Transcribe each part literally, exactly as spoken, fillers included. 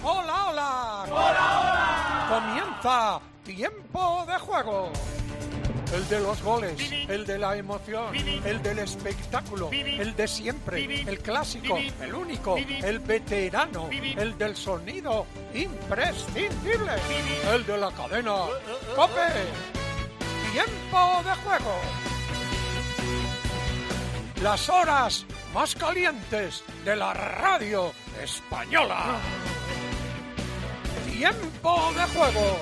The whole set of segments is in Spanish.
Hola, hola. Hola, hola. Comienza Tiempo de Juego. El de los goles, el de la emoción, el del espectáculo, el de siempre, el clásico, el único, el veterano, el del sonido imprescindible, el de la cadena COPE. Tiempo de Juego. Las horas más calientes de la radio española. Tiempo de Juego.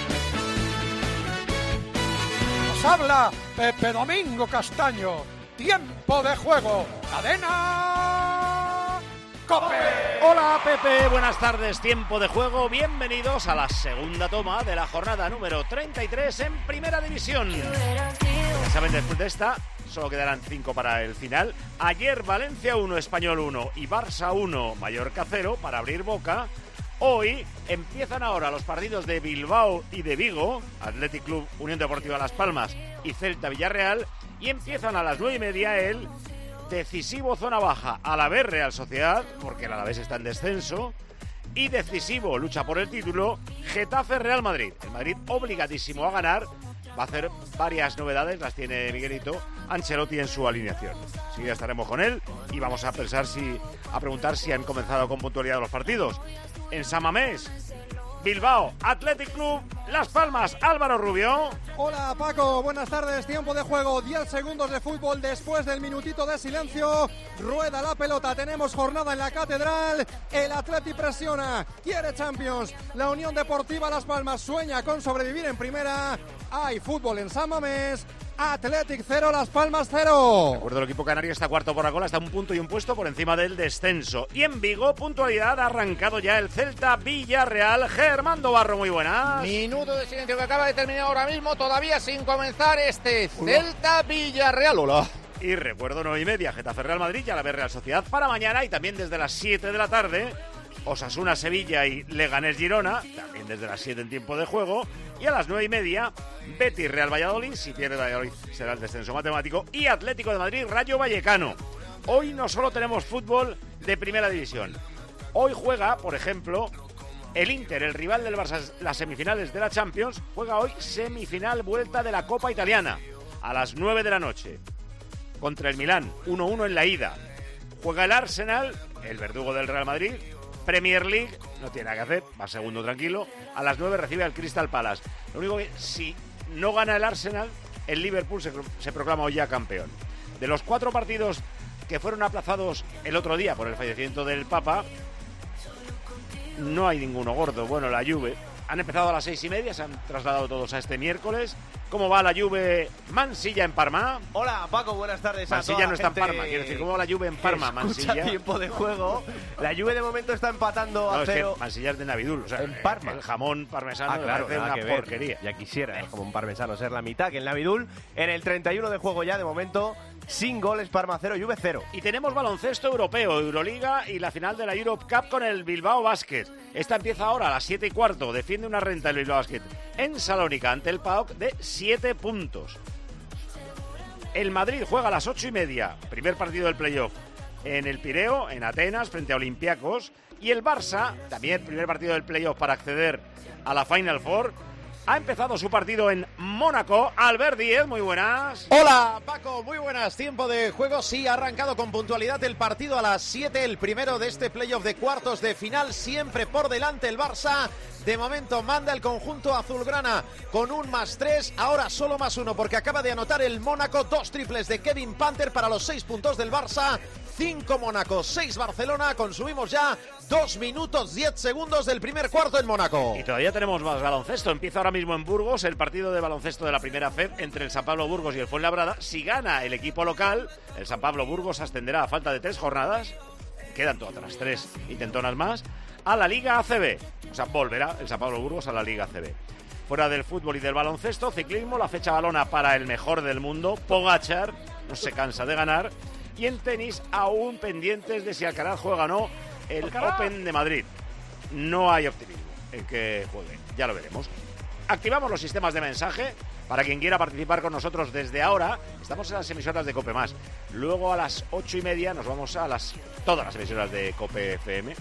Nos habla Pepe Domingo Castaño. Tiempo de Juego. Cadena COPE. Hola Pepe, buenas tardes. Tiempo de Juego. Bienvenidos a la segunda toma de la jornada número treinta y tres en Primera División. Ya saben, después de esta solo quedarán cinco para el final. Ayer Valencia uno, Español uno y Barça uno, Mallorca cero para abrir boca. Hoy empiezan ahora los partidos de Bilbao y de Vigo, Athletic Club, Unión Deportiva Las Palmas y Celta Villarreal, y empiezan a las nueve y media el decisivo zona baja Alavés Real Sociedad, porque el Alavés está en descenso, y decisivo lucha por el título Getafe Real Madrid. El Madrid obligadísimo a ganar. Va a hacer varias novedades, las tiene Miguelito Ancelotti en su alineación. Sí, ya estaremos con él y vamos a pensar si, a preguntar si han comenzado con puntualidad los partidos. En San Mamés, Bilbao, Athletic Club, Las Palmas, Álvaro Rubio. Hola Paco, buenas tardes, tiempo de juego, diez segundos de fútbol después del minutito de silencio, rueda la pelota, tenemos jornada en la Catedral, el Athletic presiona, quiere Champions, la Unión Deportiva Las Palmas sueña con sobrevivir en primera, hay fútbol en San Mamés, Athletic cero, Las Palmas cero. De acuerdo, el equipo canario está cuarto por la cola, está un punto y un puesto por encima del descenso. Y en Vigo, puntualidad, ha arrancado ya el Celta Villarreal. Germando Barro, muy buenas. Minuto de silencio que acaba de terminar ahora mismo, todavía sin comenzar este Celta Villarreal. Hola. Y recuerdo, nueve y media, Getafe Real Madrid y Alavés Real Sociedad para mañana, y también desde las siete de la tarde, Osasuna Sevilla y Leganés Girona, también desde las siete en tiempo de juego. Y a las nueve y media, Betis Real Valladolid, si pierde Valladolid será el descenso matemático, y Atlético de Madrid Rayo Vallecano. Hoy no solo tenemos fútbol de Primera División, hoy juega, por ejemplo, el Inter, el rival del Barça, las semifinales de la Champions, juega hoy semifinal vuelta de la Copa Italiana, a las nueve de la noche, contra el Milán, uno uno en la ida. Juega el Arsenal, el verdugo del Real Madrid, Premier League, no tiene nada que hacer, va segundo tranquilo, a las nueve recibe al Crystal Palace. Lo único que, si no gana el Arsenal, el Liverpool se, se proclama hoy ya campeón. De los cuatro partidos que fueron aplazados el otro día por el fallecimiento del Papa, no hay ninguno gordo. Bueno, la Juve, han empezado a las seis y media, se han trasladado todos a este miércoles. ¿Cómo va la Juve Mansilla en Parma? Hola Paco, buenas tardes. Mansilla a no está en gente... Parma, quiero decir, ¿cómo va la Juve en Parma, Mansilla? Tiempo de juego. La Juve de momento está empatando no, a es cero. Que Mansilla es de Navidul, o sea, en Parma. El jamón parmesano, ah, claro, me parece una que porquería. Ya quisiera, ¿eh? Como un parmesano ser la mitad que el Navidul. En el treinta y uno de juego ya, de momento, sin goles, Parma cero, Juve cero. Y tenemos baloncesto europeo, Euroliga y la final de la Europe Cup con el Bilbao Basket. Esta empieza ahora a las siete y cuarto. Defiende una renta el Bilbao Basket en Salónica ante el P A O K de siete puntos. El Madrid juega a las ocho y media, primer partido del playoff, en el Pireo, en Atenas, frente a Olympiacos. Y el Barça, también primer partido del playoff para acceder a la Final Four, ha empezado su partido en Mónaco. Albert Díez, muy buenas. Hola Paco, muy buenas. Tiempo de juego, sí, ha arrancado con puntualidad el partido a las siete, el primero de este playoff de cuartos de final, siempre por delante el Barça. De momento manda el conjunto azulgrana con un más tres, ahora solo más uno porque acaba de anotar el Mónaco, dos triples de Kevin Panther para los seis puntos del Barça, cinco Mónaco, seis Barcelona, consumimos ya dos minutos diez segundos del primer cuarto en Mónaco. Y todavía tenemos más baloncesto, empieza ahora mismo en Burgos el partido de baloncesto de la primera F E D entre el San Pablo Burgos y el Fuenlabrada. Si gana el equipo local, el San Pablo Burgos ascenderá a falta de tres jornadas, quedan todas las tres intentonas más, a la Liga A C B. O sea, volverá el San Pablo Burgos a la Liga A C B. Fuera del fútbol y del baloncesto, ciclismo, la fecha balona para el mejor del mundo, Pogačar, no se cansa de ganar. Y en tenis, aún pendientes de si Alcaraz juega o no el Alcaraz. Open de Madrid. No hay optimismo en que juegue, ya lo veremos. Activamos los sistemas de mensaje para quien quiera participar con nosotros desde ahora. Estamos en las emisoras de COPE Más. Luego a las ocho y media nos vamos a las todas las emisoras de COPE F M.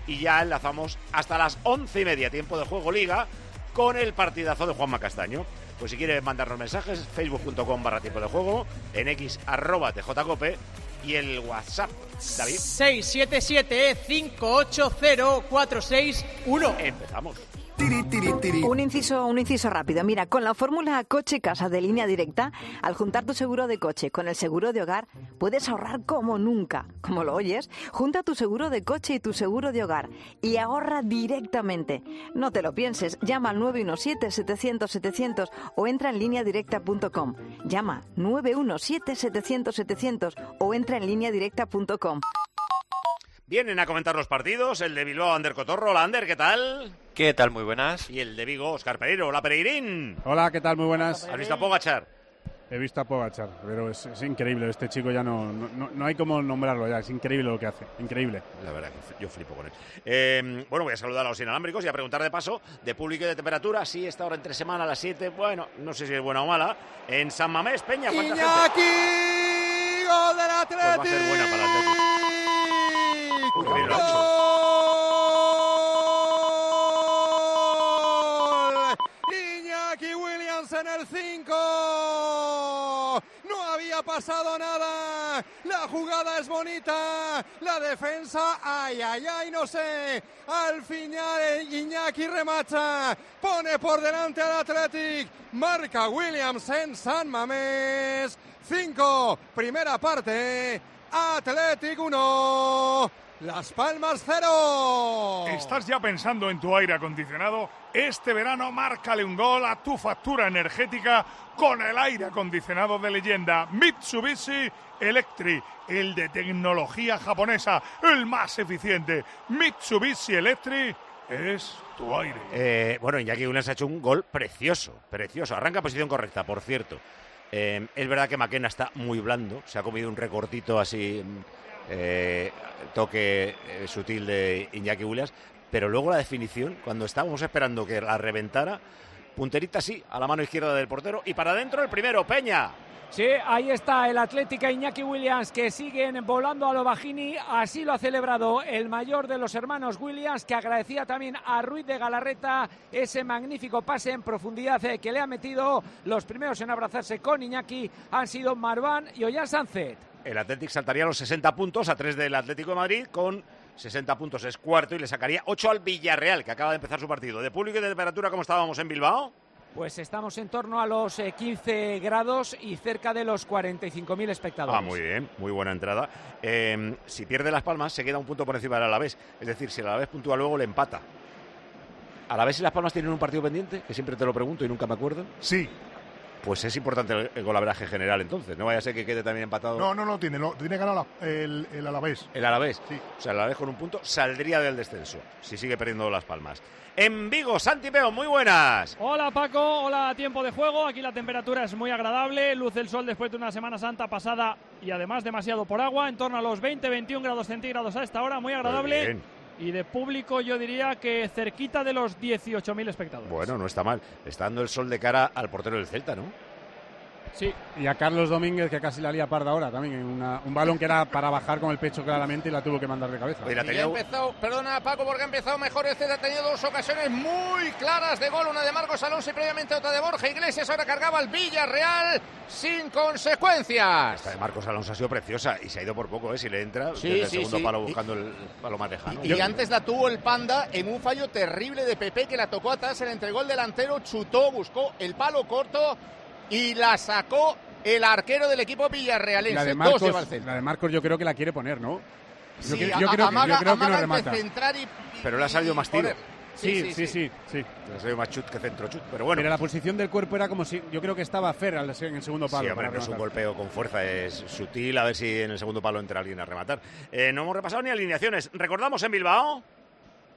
y ya enlazamos hasta las once y media, tiempo de juego Liga, con el partidazo de Juanma Castaño. Pues si quieres mandarnos mensajes, facebook punto com barra tiempo de juego, en x arroba tjcope y el WhatsApp, David. seis siete siete cinco ocho cero cuatro seis uno. Empezamos. Un inciso, un inciso rápido. Mira, con la fórmula coche-casa de Línea Directa, al juntar tu seguro de coche con el seguro de hogar, puedes ahorrar como nunca. Como lo oyes, junta tu seguro de coche y tu seguro de hogar y ahorra directamente. No te lo pienses, llama al nueve uno siete setecientos setecientos o entra en línea directa punto com. Llama nueve uno siete setecientos setecientos o entra en línea directa punto com. Vienen a comentar los partidos, el de Bilbao, Ander Cotorro. Hola, Ander, ¿qué tal? ¿Qué tal? Muy buenas. Y el de Vigo, Óscar Pereiro. Hola, Pereirín. Hola, ¿qué tal? Muy buenas. ¿Has visto a Pogačar? He visto a Pogačar, pero es, es increíble. Este chico ya no, no, no hay como nombrarlo ya. Es increíble lo que hace. Increíble. La verdad que yo flipo con él. Eh, bueno, voy a saludar a los inalámbricos y a preguntar de paso de público y de temperatura. Sí, esta hora entre semana a las siete. Bueno, no sé si es buena o mala. En San Mamés, Peña, ¿cuánta ¡Iñaki! gente? ¡Gol del Atleti! Pues va a ser buena para el Atleti. Uy, ¡Gol! Iñaki Williams en el cinco. No había pasado nada. La jugada es bonita. La defensa, ay, ay, ay, no sé. Al final Iñaki remata. Pone por delante al Athletic. Marca Williams en San Mamés. cinco. Primera parte. Athletic uno. Las Palmas cero. ¿Estás ya pensando en tu aire acondicionado? Este verano márcale un gol a tu factura energética con el aire acondicionado de leyenda Mitsubishi Electric, el de tecnología japonesa, el más eficiente. Mitsubishi Electric es tu aire. Eh, bueno, Iñaki Williams ha hecho un gol precioso, precioso. Arranca posición correcta, por cierto. Eh, es verdad que McKenna está muy blando, se ha comido un recortito así... Eh, toque eh, sutil de Iñaki Williams, pero luego la definición, cuando estábamos esperando que la reventara, punterita sí, a la mano izquierda del portero y para adentro el primero, Peña. Sí, ahí está el Atlético Iñaki Williams, que siguen volando a lo Bajini. Así lo ha celebrado el mayor de los hermanos Williams, que agradecía también a Ruiz de Galarreta ese magnífico pase en profundidad que le ha metido. Los primeros en abrazarse con Iñaki han sido Marván y Ollán Sánchez. El Athletic saltaría los sesenta puntos a tres del Atlético de Madrid, con sesenta puntos es cuarto y le sacaría ocho al Villarreal, que acaba de empezar su partido. ¿De público y de temperatura cómo estábamos en Bilbao? Pues estamos en torno a los eh, quince grados y cerca de los cuarenta y cinco mil espectadores. Ah, muy bien, muy buena entrada. Eh, si pierde Las Palmas, se queda un punto por encima del Alavés. Es decir, si el Alavés puntúa luego, le empata. ¿Alavés y Las Palmas tienen un partido pendiente? Que siempre te lo pregunto y nunca me acuerdo. Sí. Pues es importante el, el golaveraje general, entonces. No vaya a ser que quede también empatado. No, no, no, tiene, no, tiene ganado la, el, el Alavés. El Alavés. Sí. O sea, el Alavés con un punto saldría del descenso, si sigue perdiendo Las Palmas. En Vigo, Santi Peón, muy buenas. Hola Paco, hola tiempo de juego. Aquí la temperatura es muy agradable, luce el sol después de una Semana Santa pasada y además demasiado por agua, en torno a los veinte veintiún grados centígrados a esta hora, muy agradable. Muy bien. Y de público yo diría que cerquita de los dieciocho mil espectadores. Bueno, no está mal. Está dando el sol de cara al portero del Celta, ¿no? Sí. Y a Carlos Domínguez, que casi la lía parda ahora también, en una, un balón que era para bajar con el pecho claramente y la tuvo que mandar de cabeza. Oye, la Y tenía... ha empezado, perdona Paco, porque ha empezado mejor el Celta, ha tenido dos ocasiones muy claras de gol, una de Marcos Alonso y previamente otra de Borja Iglesias. Ahora cargaba el Villarreal sin consecuencias. Esta de Marcos Alonso ha sido preciosa y se ha ido por poco, ¿eh? Si le entra, Sí, desde el sí, segundo sí. palo Y- buscando el palo más lejano. Y antes la tuvo el Panda en un fallo terrible de Pepe, que la tocó atrás, se le entregó el delantero, chutó, buscó el palo corto y la sacó el arquero del equipo villarrealense. La de, Dos lleva el Marcos, Celta. la de Marcos yo creo que la quiere poner, ¿no? Yo, Sí, que- a- yo creo, amaga, yo creo que no amaga remata. entre centrar y, y- Pero le ha salido y más tiro. poner. Sí, sí, sí, sí. Le ha salido más chut que centro chut, pero bueno. Pero la posición del cuerpo era como si... Yo creo que estaba Fer al- en el segundo palo. Sí, hombre, para no es un rematar. golpeo con fuerza, es sutil, a ver si en el segundo palo entra alguien a rematar. Eh, no hemos repasado ni alineaciones. ¿Recordamos en Bilbao?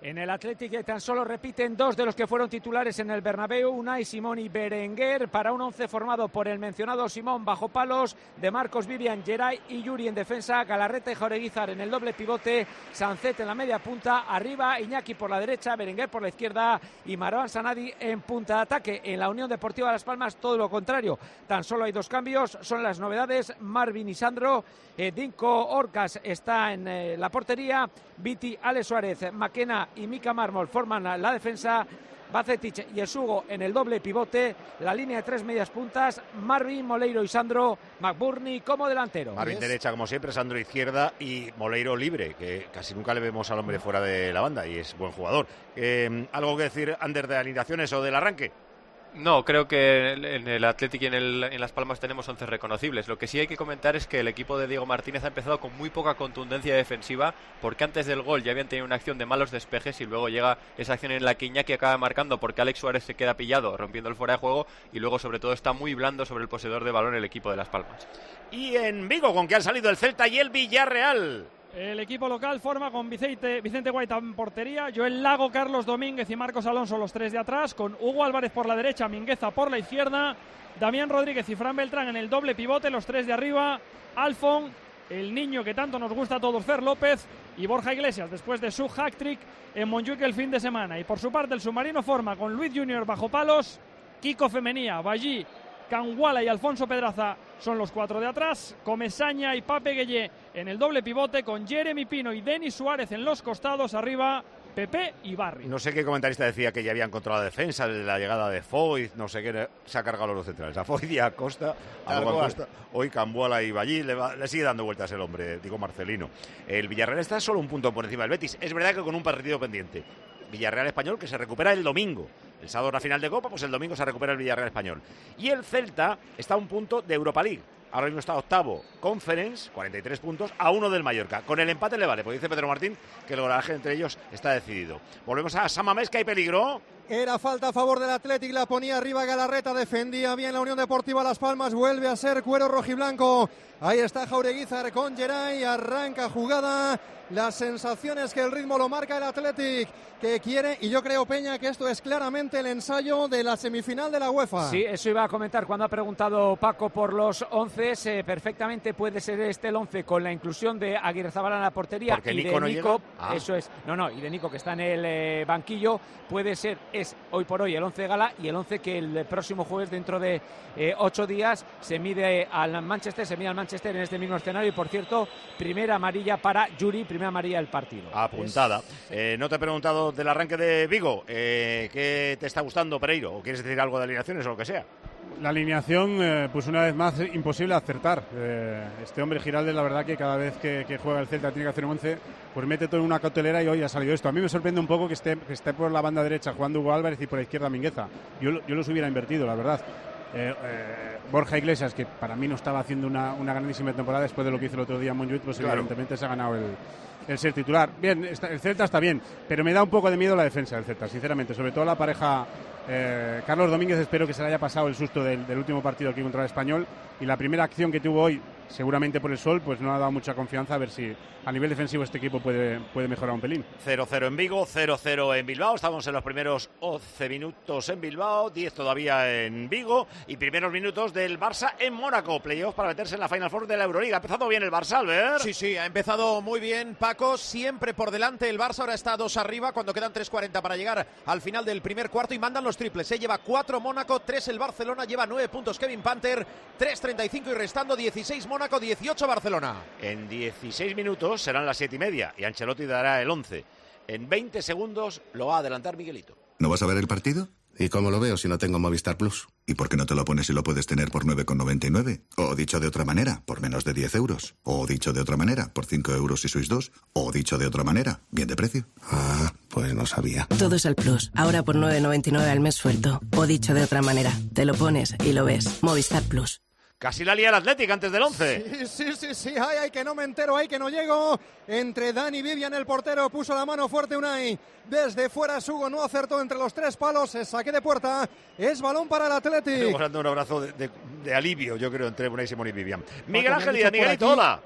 En el Athletic tan solo repiten dos de los que fueron titulares en el Bernabéu, Unai Simón y Berenguer, para un once formado por el mencionado Simón bajo palos, de Marcos, Vivian, Geray y Yuri en defensa, Galarreta y Jaureguizar en el doble pivote, Sancet en la media punta, arriba Iñaki por la derecha, Berenguer por la izquierda y Marwan Sanadi en punta de ataque. En la Unión Deportiva Las Palmas todo lo contrario, tan solo hay dos cambios, son las novedades, Marvin y Sandro, eh, Dinko Orcas está en eh, la portería, Viti, Ale Suárez, Maquena y Mika Mármol forman la defensa, Bacetic y Esugo en el doble pivote, la línea de tres medias puntas, Marvin, Moleiro y Sandro, McBurney como delantero. Marvin derecha como siempre, Sandro izquierda y Moleiro libre, que casi nunca le vemos al hombre fuera de la banda y es buen jugador. Eh, ¿Algo que decir, Ander, de alineaciones o del arranque? No, creo que en el Athletic y en, el, en Las Palmas tenemos once reconocibles. Lo que sí hay que comentar es que el equipo de Diego Martínez ha empezado con muy poca contundencia defensiva, porque antes del gol ya habían tenido una acción de malos despejes y luego llega esa acción en la que Iñaki acaba marcando porque Alex Suárez se queda pillado rompiendo el fuera de juego, y luego sobre todo está muy blando sobre el poseedor de balón el equipo de Las Palmas. Y en Vigo, con que han salido el Celta y el Villarreal. El equipo local forma con Vicente, Vicente Guaita en portería, Joel Lago, Carlos Domínguez y Marcos Alonso los tres de atrás, con Hugo Álvarez por la derecha, Mingueza por la izquierda, Damián Rodríguez y Fran Beltrán en el doble pivote, los tres de arriba, Alfon, el niño que tanto nos gusta a todos, Fer López, y Borja Iglesias después de su hat-trick en Montjuic el fin de semana. Y por su parte el submarino forma con Luis Junior bajo palos, Kiko Femenía, Ballí, Canguala y Alfonso Pedraza son los cuatro de atrás, Comesaña y Pape Gueye en el doble pivote, con Jeremy Pino y Denis Suárez en los costados, arriba Pepe y Barry. No sé qué comentarista decía que ya habían controlado la defensa, la llegada de Foyt, no sé qué, se ha cargado los centrales, a Foyt y a Costa, a Costa. Hoy Cambuala y Ballí le, va, le sigue dando vueltas el hombre, digo Marcelino. El Villarreal está solo un punto por encima del Betis, es verdad que con un partido pendiente. Villarreal Español que se recupera el domingo. El sábado la final de Copa, pues el domingo se recupera el Villarreal Español. Y el Celta está a un punto de Europa League. Ahora mismo está octavo, Conference, cuarenta y tres puntos, a uno del Mallorca. Con el empate le vale, porque dice Pedro Martín que el golaje entre ellos está decidido. Volvemos a San Mamés, que hay peligro. Era falta a favor del Athletic, la ponía arriba Galarreta, defendía bien la Unión Deportiva Las Palmas, vuelve a ser cuero rojiblanco. Ahí está Jaureguizar con Geray, arranca jugada. Las sensaciones que el ritmo lo marca el Athletic, que quiere, y yo creo, Peña, que esto es claramente el ensayo de la semifinal de la UEFA. Sí, eso iba a comentar cuando ha preguntado Paco por los once. Eh, perfectamente puede ser este el once con la inclusión de Aguirrezabala en la portería. Porque y Nico de no Nico, llega. Ah. Eso es, no, no, y de Nico que está en el eh, banquillo, puede ser, es hoy por hoy el once de gala y el once que el próximo jueves, dentro de eh, ocho días, se mide al Manchester, se mide al Manchester en este mismo escenario. Y por cierto, primera amarilla para Yuri, primera amarilla del partido. Apuntada. Eh, no te he preguntado del arranque de Vigo, eh, ¿qué te está gustando, Pereiro? ¿O quieres decir algo de alineaciones o lo que sea? La alineación, eh, pues una vez más, imposible acertar. Eh, este hombre Giraldes, la verdad que cada vez que, que juega el Celta tiene que hacer un once, pues mete todo en una cautelera y hoy ha salido esto. A mí me sorprende un poco que esté, que esté por la banda derecha jugando Hugo Álvarez y por la izquierda Mingueza. Yo, yo los hubiera invertido, la verdad. Eh, eh, Borja Iglesias, que para mí no estaba haciendo una, una grandísima temporada después de lo que hizo el otro día en Montjuic, pues claro, evidentemente se ha ganado el, el ser titular. Bien, está, el Celta está bien, pero me da un poco de miedo la defensa del Celta, sinceramente, sobre todo la pareja eh, Carlos Domínguez. Espero que se le haya pasado el susto del, del último partido aquí contra el Español, y la primera acción que tuvo hoy, seguramente por el sol, pues no ha dado mucha confianza. A ver si a nivel defensivo este equipo puede, puede mejorar un pelín. cero cero en Vigo, cero cero en Bilbao. Estamos en los primeros once minutos en Bilbao, diez todavía en Vigo, y primeros minutos del Barça en Mónaco. Playoff para meterse en la Final Four de la Euroliga. Ha empezado bien el Barça, Albert. Sí, sí, ha empezado muy bien, Paco. Siempre por delante el Barça, ahora está a dos arriba cuando quedan tres cuarenta para llegar al final del primer cuarto, y mandan los triples. Se lleva cuatro Mónaco, tres el Barcelona, lleva nueve puntos Kevin Panther, tres treinta y cinco y restando dieciséis Mónaco, dieciocho Barcelona. En dieciséis minutos serán las siete y media y Ancelotti dará el once. En veinte segundos lo va a adelantar Miguelito. ¿No vas a ver el partido? ¿Y cómo lo veo si no tengo Movistar Plus? ¿Y por qué no te lo pones y lo puedes tener por nueve con noventa y nueve? O dicho de otra manera, por menos de diez euros. O dicho de otra manera, por cinco euros si sois dos. O dicho de otra manera, bien de precio. Ah, pues no sabía. Todo es al Plus. Ahora por nueve noventa y nueve al mes suelto. O dicho de otra manera, te lo pones y lo ves. Movistar Plus. Casi la lía el Athletic antes del once. Sí, sí, sí, sí, ay, ay, que no me entero, ay, que no llego. Entre Dani y Vivian, el portero, puso la mano fuerte Unai. Desde fuera Sugo no acertó entre los tres palos, es saque de puerta, es balón para el Athletic. Estamos dando un abrazo de, de, de alivio, yo creo, entre Unai, Simón y Vivian. Miguel Ángel Díaz, Miguelito, hola.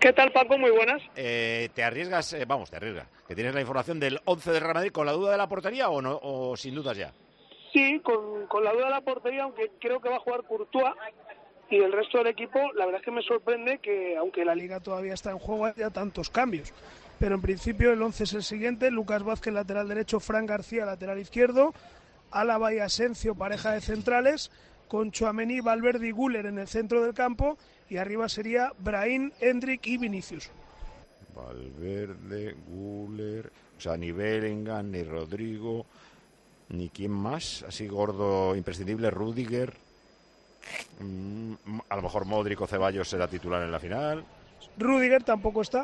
¿Qué tal, Paco? Muy buenas. Eh, ¿Te arriesgas, eh, vamos, te arriesgas, que tienes la información del once del Real Madrid con la duda de la portería o no, o sin dudas ya? Sí, con, con la duda de la portería, aunque creo que va a jugar Courtois y el resto del equipo, la verdad es que me sorprende que, aunque la Liga todavía está en juego, haya tantos cambios. Pero en principio el once es el siguiente: Lucas Vázquez, lateral derecho; Fran García, lateral izquierdo; Álava y Asencio, pareja de centrales, con Tchouaméni, Valverde y Güler en el centro del campo, y arriba sería Brahim, Endrick y Vinicius. Valverde, Güler, o sea, ni Bellingham, ni Rodrigo, ni quién más, así gordo, imprescindible, Rüdiger, mm, a lo mejor Modric o Ceballos será titular en la final. Rüdiger tampoco está.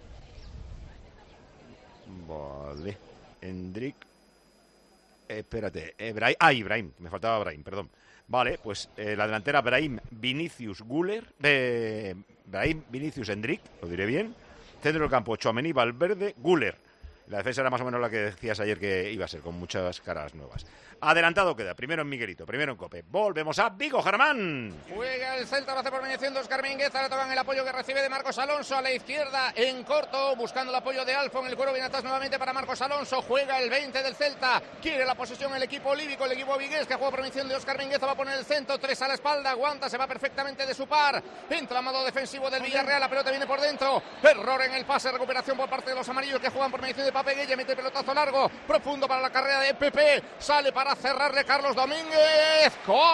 Vale, Endrick, eh, espérate, eh, Brahim, ah, Ibrahim, me faltaba Brahim, perdón. Vale, pues eh, la delantera Brahim, Vinicius, Güler, eh, Brahim, Vinicius, Endrick, lo diré bien. Centro del campo, Tchouaméni, Valverde, Güler. La defensa era más o menos la que decías ayer que iba a ser, con muchas caras nuevas. Adelantado queda, primero en Miguelito, primero en Cope. Volvemos a Vigo, Germán. Juega el Celta, lo hace por mediación de Óscar Mingueza, le tocan el apoyo que recibe de Marcos Alonso a la izquierda, en corto, buscando el apoyo de Alfon, el cuero viene atrás nuevamente para Marcos Alonso. Juega el veinte del Celta, quiere la posesión el equipo líbico, el equipo vigués, que juega por mediación de Óscar Mingueza, va a poner el centro, tres a la espalda, aguanta, se va perfectamente de su par, entra a modo defensivo del Villarreal, la pelota viene por dentro, error en el pase, recuperación por parte de los amarillos que juegan por mediación de Pape Gueye, mete el pelotazo largo, profundo para la carrera de Pepe, sale para cerrarle Carlos Domínguez,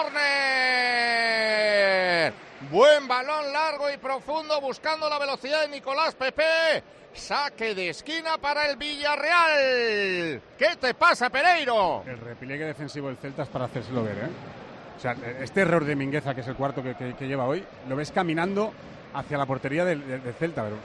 córner, buen balón largo y profundo buscando la velocidad de Nicolás Pepe, saque de esquina para el Villarreal. ¿Qué te pasa, Pereiro? El repliegue defensivo del Celta es para hacérselo ver, ¿eh? O sea, este error de Mingueza, que es el cuarto que, que, que lleva hoy, lo ves caminando hacia la portería del, del, del Celta, pero...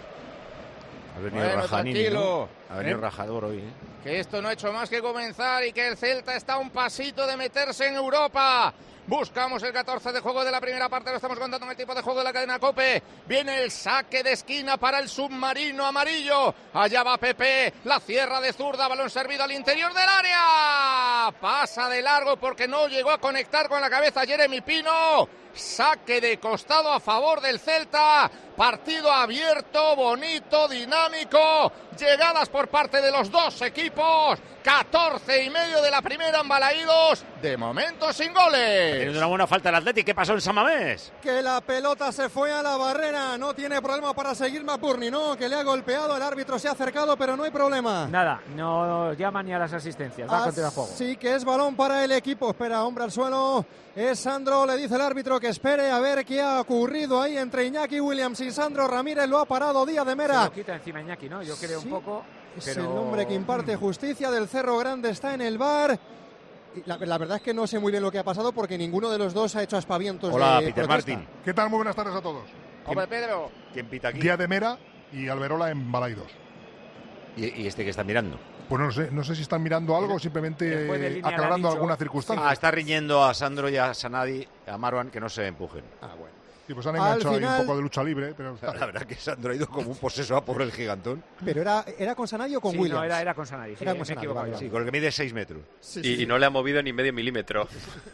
Ha venido bueno, Rajanini, tranquilo. ¿no? Ha venido ¿Eh? rajador hoy, ¿eh? Que esto no ha hecho más que comenzar y que el Celta está a un pasito de meterse en Europa. Buscamos el catorce de juego de la primera parte, lo estamos contando en el tiempo de juego de la cadena COPE. Viene el saque de esquina para el submarino amarillo. Allá va Pepe, la cierra de zurda, balón servido al interior del área. Pasa de largo porque no llegó a conectar con la cabeza Jeremy Pino. Saque de costado a favor del Celta. Partido abierto, bonito, dinámico. Llegadas por parte de los dos equipos. catorce y medio de la primera en Balaídos. De momento sin goles. Tiene una buena falta el Atleti. ¿Qué pasó en San Mamés? Que la pelota se fue a la barrera. No tiene problema para seguir McBurney, ¿no? Que le ha golpeado. El árbitro se ha acercado, pero no hay problema. Nada, no llama ni a las asistencias. Va a continuar el juego. Sí, que es balón para el equipo. Espera, hombre al suelo. Es Sandro, le dice el árbitro que espere a ver qué ha ocurrido ahí entre Iñaki Williams y Sandro Ramírez. Lo ha parado Díaz de Mera. Se lo quita encima Iñaki, ¿no? Yo creo sí, un poco. Es pero... el hombre que imparte justicia del Cerro Grande, está en el bar. La, la verdad es que no sé muy bien lo que ha pasado porque ninguno de los dos ha hecho aspavientos. Hola, de Peter protesta. Martín. ¿Qué tal? Muy buenas tardes a todos. Hombre, Pedro. ¿Quién pita aquí? Díaz de Mera y Alberola en Balaidos. ¿Y, y este que está mirando? Pues no sé, no sé si están mirando algo o simplemente aclarando alguna circunstancia. Ah, está riñendo a Sandro y a Sanadi, a Marwan, que no se empujen. Ah, bueno. Sí, pues han enganchado final... ahí un poco de lucha libre. Pero la, la verdad que Sandro ha ido como un poseso a por el gigantón. ¿Pero era, era con Sanadi o con sí, Williams? No, era, era con Sanadi. Sí, era con Sanadi, vale, sí, con el que mide seis metros. Sí, y, sí. y no le ha movido ni medio milímetro.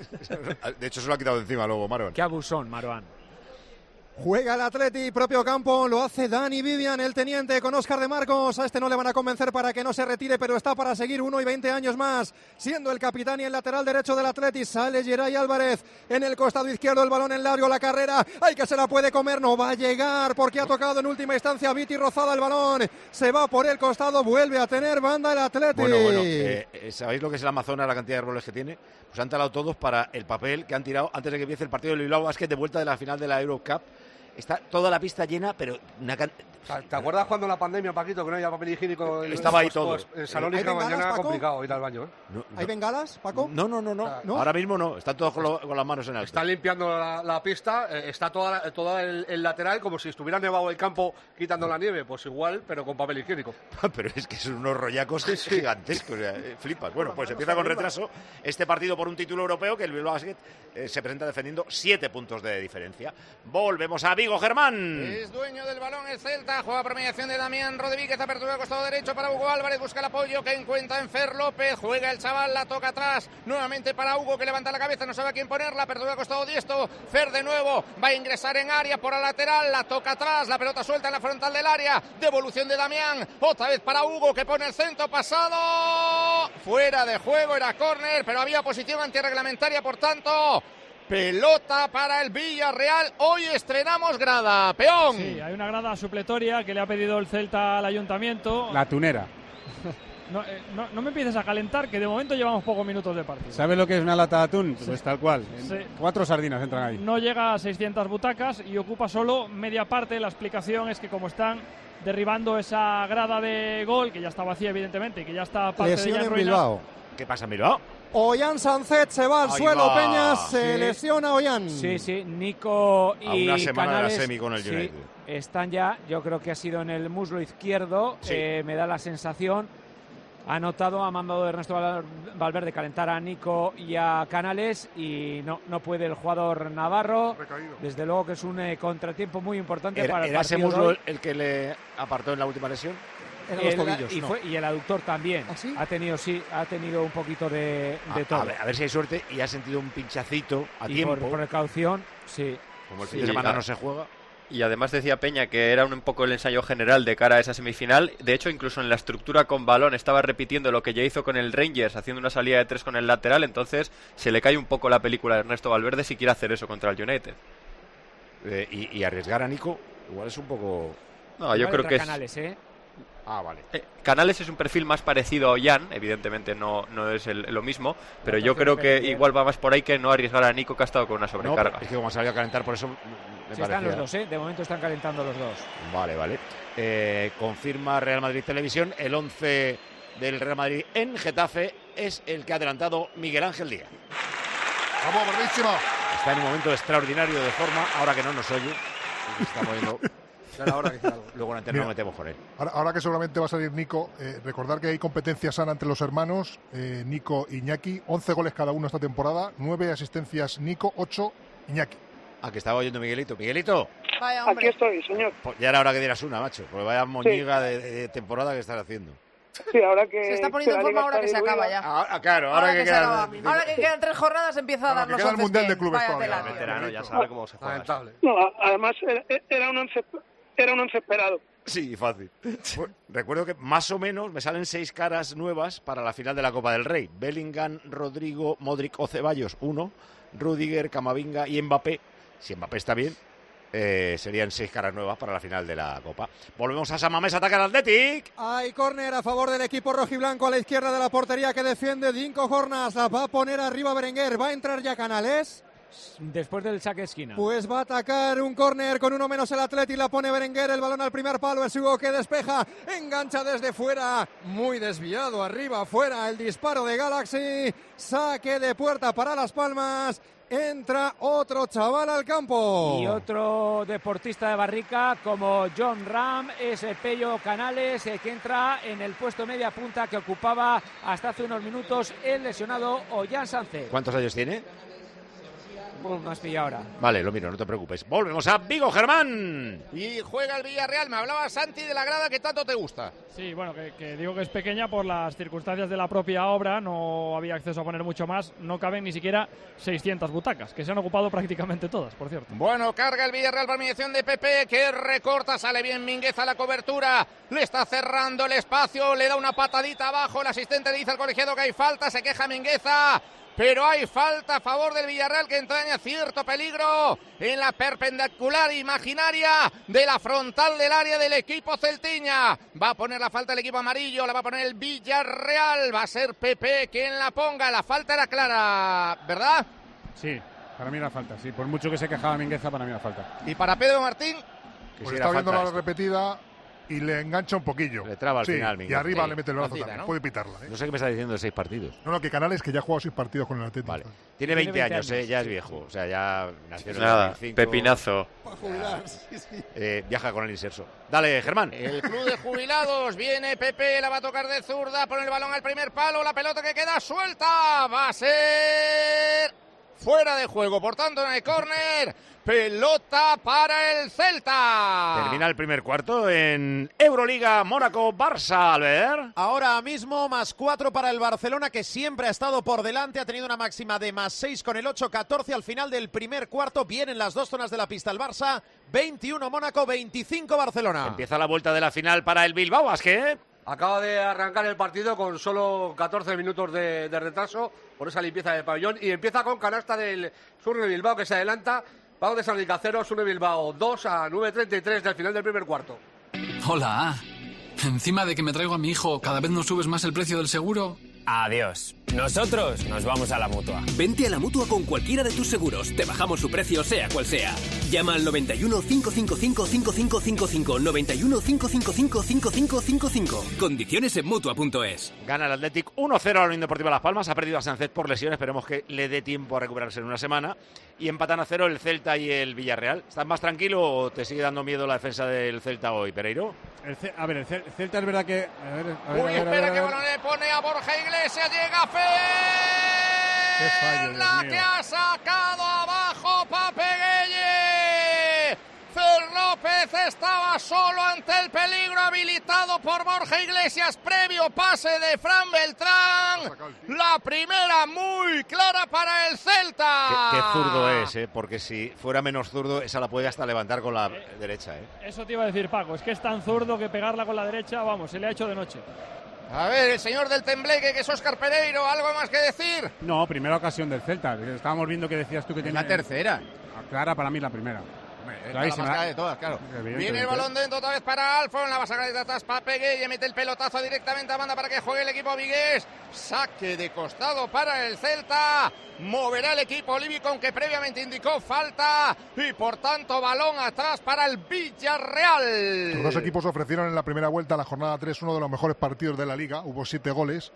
De hecho, se lo ha quitado de encima luego, Marwan. Qué abusón, Marwan. Juega el Atleti, propio campo, lo hace Dani Vivian, el teniente, con Óscar de Marcos. A este no le van a convencer para que no se retire, pero está para seguir uno y veinte años más, siendo el capitán y el lateral derecho del Atleti. Sale Geray Álvarez en el costado izquierdo, el balón en largo, la carrera. ¡Ay, que se la puede comer! No va a llegar porque ha tocado en última instancia Viti Rozada el balón. Se va por el costado, vuelve a tener banda el Atleti. Bueno, bueno, eh, ¿sabéis lo que es el Amazonas, la cantidad de árboles que tiene? Pues han talado todos para el papel que han tirado antes de que empiece el partido del Bilbao Basket de vuelta de la final de la Eurocup. Está toda la pista llena, pero una can... ¿Te acuerdas cuando en la pandemia, Paquito, que no había papel higiénico? Estaba ahí todo. Pues, el salón y la mañana Paco? complicado ir al baño, ¿eh? No, no. ¿Hay bengalas, Paco? No, no, no, no. ¿No? Ahora mismo no. Están todos con, lo, con las manos en alto. Están limpiando la, la pista, eh, está toda, toda el, el lateral como si estuviera nevado el campo quitando la nieve. Pues igual, pero con papel higiénico. Pero es que son unos rollacos sí, sí. gigantescos. O sea, flipas. Bueno, pues empieza con retraso este partido por un título europeo que el Bilbao Basket eh, se presenta defendiendo siete puntos de diferencia. Volvemos a Vigo. Vigo, Germán. Es dueño del balón el Celta, juega por mediación de Damián Rodríguez, apertura al costado derecho para Hugo Álvarez, busca el apoyo que encuentra en Fer López, juega el chaval, la toca atrás, nuevamente para Hugo que levanta la cabeza, no sabe a quién ponerla, apertura al costado diestro, Fer de nuevo, va a ingresar en área por la lateral, la toca atrás, la pelota suelta en la frontal del área, devolución de Damián, otra vez para Hugo que pone el centro pasado, fuera de juego, era córner, pero había posición antirreglamentaria, por tanto... Pelota para el Villarreal. Hoy estrenamos grada. Peón. Sí, hay una grada supletoria que le ha pedido el Celta al ayuntamiento. La tunera. No, eh, no, no me empieces a calentar, que de momento llevamos pocos minutos de partido. ¿Sabes lo que es una lata de atún? Pues sí. tal cual. Sí. Cuatro sardinas entran ahí. No llega a seiscientas butacas y ocupa solo media parte. La explicación es que como están derribando esa grada de gol, que ya está vacía evidentemente, que ya está parte Lesión de ella en en ruinas. Bilbao. ¿Qué pasa en Bilbao? Ollán Sancet se va al Ahí suelo, va. Peñas, se Sí. lesiona Ollán. Sí, sí, Nico A y una semana Canales de la semi con el sí, United. están ya, yo creo que ha sido en el muslo izquierdo, Sí. eh, me da la sensación. Ha notado, ha mandado Ernesto Val- Valverde calentar a Nico y a Canales y no, no puede el jugador navarro. Desde luego que es un eh, contratiempo muy importante ¿Era, para el era ese partido de muslo hoy. el que le apartó en la última lesión? Eran los El- tobillos, y, no. fue- y el aductor también. ¿Ah, sí? Ha tenido, sí, ha tenido un poquito de, de A, todo. a ver, a ver si hay suerte y ha sentido un pinchacito a y tiempo. por, por precaución, sí. Como el Sí, fin de semana ah. no se juega. Y además decía Peña que era un, un poco el ensayo general de cara a esa semifinal. De hecho, incluso en la estructura con balón estaba repitiendo lo que ya hizo con el Rangers, haciendo una salida de tres con el lateral. Entonces se le cae un poco la película a Ernesto Valverde si quiere hacer eso contra el United. Eh, y, y arriesgar a Nico, igual es un poco... No, yo Igual creo entra que es... Canales, ¿eh? Ah, vale. Eh, Canales es un perfil más parecido a Ollán, evidentemente no, no es el- lo mismo, pero yo creo que igual va más por ahí que no arriesgar a Nico, que ha estado con una No, sobrecarga. es que como se había a calentar, por eso me Sí, parecía... están los dos, ¿eh? De momento están calentando los dos. Vale, vale. Eh, confirma Real Madrid Televisión, el once del Real Madrid en Getafe es el que ha adelantado Miguel Ángel Díaz. Vamos, buenísimo. Está en un momento extraordinario de forma, ahora que no nos oye. y se Está moviendo. Ahora que algo. Luego en antena Mira, nos metemos con él. Ahora, ahora que seguramente va a salir Nico, eh, recordar que hay competencia sana entre los hermanos, eh, Nico y Iñaki, once goles cada uno esta temporada, nueve asistencias Nico, ocho Iñaki. Ah, que estaba oyendo Miguelito. Miguelito, Vaya, hombre. Aquí estoy, señor. pues ya era hora que dieras una, macho. Porque vaya moñiga de, de temporada que estás haciendo. Sí, ahora que... Se está poniendo en forma ahora que se acaba ya. Ah, claro, ahora, Ahora que, que se queda... acaba. Ahora que quedan tres jornadas empieza a dar los once bien. Vaya tela. Veterano, ya sabe cómo se juega. No, a- además era, era un once, era un once esperado. Sí, fácil. Pues, recuerdo que más o menos me salen seis caras nuevas para la final de la Copa del Rey. Bellingham, Rodrigo, Modric o Ceballos, uno. Rudiger, Camavinga y Mbappé. Si Mbappé está bien, eh, serían seis caras nuevas para la final de la Copa. Volvemos a San Mamés, ataca el Athletic. Hay córner a favor del equipo rojiblanco a la izquierda de la portería que defiende Dinko Jornas. Va a poner arriba Berenguer. Va a entrar ya Canales. Después del saque de esquina. Pues va a atacar un córner con uno menos el Atleti. La pone Berenguer. El balón al primer palo. Es Hugo que despeja. Engancha desde fuera. Muy desviado. Arriba, fuera. El disparo de Galaxy. Saque de puerta para Las Palmas. Entra otro chaval al campo. Y otro deportista de barrica como John Ram es el Pello Canales, eh, que entra en el puesto media punta que ocupaba hasta hace unos minutos el lesionado Ollán Sánchez. ¿Cuántos años tiene? Pum, me has pillado ahora. Vale, lo miro, no te preocupes. Volvemos a Vigo, Germán. Y juega el Villarreal. Me hablaba Santi de la grada que tanto te gusta. Sí, bueno, que, que digo que es pequeña por las circunstancias de la propia obra, no había acceso a poner mucho más, no caben ni siquiera seiscientas butacas, que se han ocupado prácticamente todas, por cierto. Bueno, carga el Villarreal por mediación de Pepe, que recorta, sale bien Mingueza a la cobertura, le está cerrando el espacio, le da una patadita abajo, el asistente le dice al colegiado que hay falta, se queja Mingueza, pero hay falta a favor del Villarreal que entraña cierto peligro en la perpendicular imaginaria de la frontal del área del equipo celtiña. Va a poner la falta el equipo amarillo, la va a poner el Villarreal, va a ser Pepe quien la ponga, la falta era clara, ¿verdad? Sí, para mí era falta, sí. Por mucho que se quejaba Mingueza, para mí era falta. Y para Pedro Martín, Que Pues si está era viendo falta la esto. repetida y le engancha un poquillo. Le traba al Sí, final, y Mingueza. arriba Sí, le mete el brazo facilita, también. ¿no? Puede pitarla. ¿eh? No sé qué me está diciendo de seis partidos. No, no, que Canales, que ya ha jugado seis partidos con el Atlético. Vale. Tiene veinte años, eh, ya es viejo. O sea, ya nació en el Nada, dos mil cinco. pepinazo. Eh, viaja con el inserso. Dale, Germán. el club de jubilados, viene Pepe, la va a tocar de zurda, pone el balón al primer palo, la pelota que queda suelta, va a ser fuera de juego, por tanto no hay córner, pelota para el Celta. Termina el primer cuarto en Euroliga, Mónaco, Barça, Albert. Ahora mismo más cuatro para el Barcelona, que siempre ha estado por delante, ha tenido una máxima de más seis con el ocho catorce al final del primer cuarto. Vienen las dos zonas de la pista el Barça, veintiuno Mónaco, veinticinco Barcelona. Empieza la vuelta de la final para el Bilbao Basket. Acaba de arrancar el partido con solo catorce minutos de, de retraso por esa limpieza del pabellón y empieza con canasta del Sur de Bilbao, que se adelanta. Pau de Salónica cero, Sur de Bilbao dos a nueve treinta y tres del final del primer cuarto. Hola. Encima de que me traigo a mi hijo, ¿cada vez nos subes más el precio del seguro? Adiós. Nosotros nos vamos a la Mutua. Vente a la Mutua con cualquiera de tus seguros. Te bajamos su precio, sea cual sea. Llama al noventa y uno, cinco cinco cinco, cinco cinco cinco cinco. noventa y uno, cinco cinco cinco, cinco cinco cinco cinco. Condiciones en Mutua punto es. Gana el Athletic uno cero a la Unión Deportiva Las Palmas. Ha perdido a Sánchez por lesión. Esperemos que le dé tiempo a recuperarse en una semana. Y empatan a cero el Celta y el Villarreal. ¿Estás más tranquilo o te sigue dando miedo la defensa del Celta hoy, Pereiro? El C- a ver, el, C- el Celta es verdad que... A ver, a ver, Uy, a ver, espera a ver, que a ver. balón le pone a Borja Iglesias. Llega Qué fallo, Dios la mío. que ha sacado abajo Papeguelle. Fer López estaba solo ante el peligro habilitado por Borja Iglesias. Previo pase de Fran Beltrán. La primera muy clara para el Celta. Qué, qué zurdo es, ¿eh? Porque si fuera menos zurdo, esa la puede hasta levantar con la derecha, ¿eh? Eso te iba a decir, Paco. Es que es tan zurdo que pegarla con la derecha, vamos, se le ha hecho de noche. A ver, el señor del tembleque, que es Óscar Pereiro, ¿algo más que decir? No, primera ocasión del Celta. Estábamos viendo que decías tú que tenía... la tercera. Clara, para mí la primera. Es la más clara de todas, claro. Viene el balón dentro otra vez para Alfon, la va a sacar de atrás Papeguelle, mete el pelotazo directamente a banda para que juegue el equipo vigués. Saque de costado para el Celta. Moverá el equipo olímpico, aunque previamente indicó falta. Y por tanto, balón atrás para el Villarreal. Los dos equipos ofrecieron en la primera vuelta, la jornada tres, uno de los mejores partidos de la Liga. Hubo siete goles.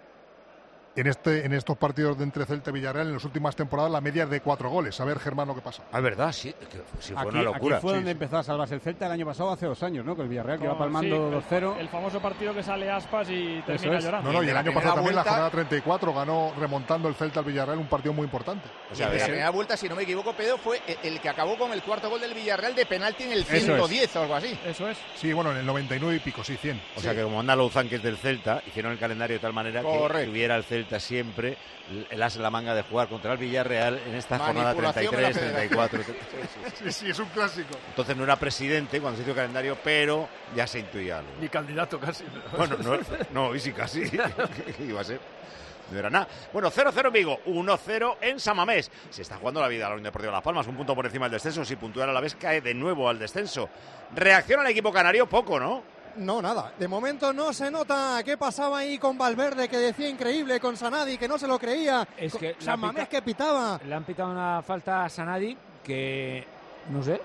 En, este, en estos partidos de entre Celta y Villarreal, en las últimas temporadas, la media es de cuatro goles. A ver, Germán, lo que pasa. Ah, es verdad, sí. Que, sí fue aquí, una locura. Aquí fue sí, donde sí. empezó a salvarse el Celta el año pasado, hace dos años, ¿no? Que el Villarreal que Con- iba palmando sí, dos cero. El, el famoso partido que sale Aspas y termina es. llorando. No, no, y el año pasado también, vuelta- la jornada treinta y cuatro, ganó remontando el Celta al Villarreal, un partido muy importante. O sea, la primera vuelta, si no me equivoco, Pedro, fue el que acabó con el cuarto gol del Villarreal de penalti en el Eso es. ciento diez o algo así. Eso es. Sí, bueno, en el noventa y nueve y pico, sí, cien. O sea que como anda Louzán, que es del Celta, hicieron el calendario de tal manera Correcto. que tuviera el Celta siempre el as en la manga de jugar contra el Villarreal en esta jornada treinta y Manipulación en la tres, treinta y cuatro. Sí, sí, es un clásico. Entonces no era presidente cuando se hizo el calendario, pero ya se intuía algo. Ni candidato casi. Bueno, no, no, y sí casi iba a ser. No era nada. Bueno, cero cero en Vigo, uno cero en Samamés. Se está jugando la vida a la Unión Deportiva Las Palmas, un punto por encima del descenso. Si puntuara a la vez, cae de nuevo al descenso. Reacciona el equipo canario poco, ¿no? No, nada. De momento no se nota qué pasaba ahí con Valverde, que decía increíble, con Sanadi, que no se lo creía. Es que San Mamés que pitaba. Le han pitado una falta a Sanadi que, no sé,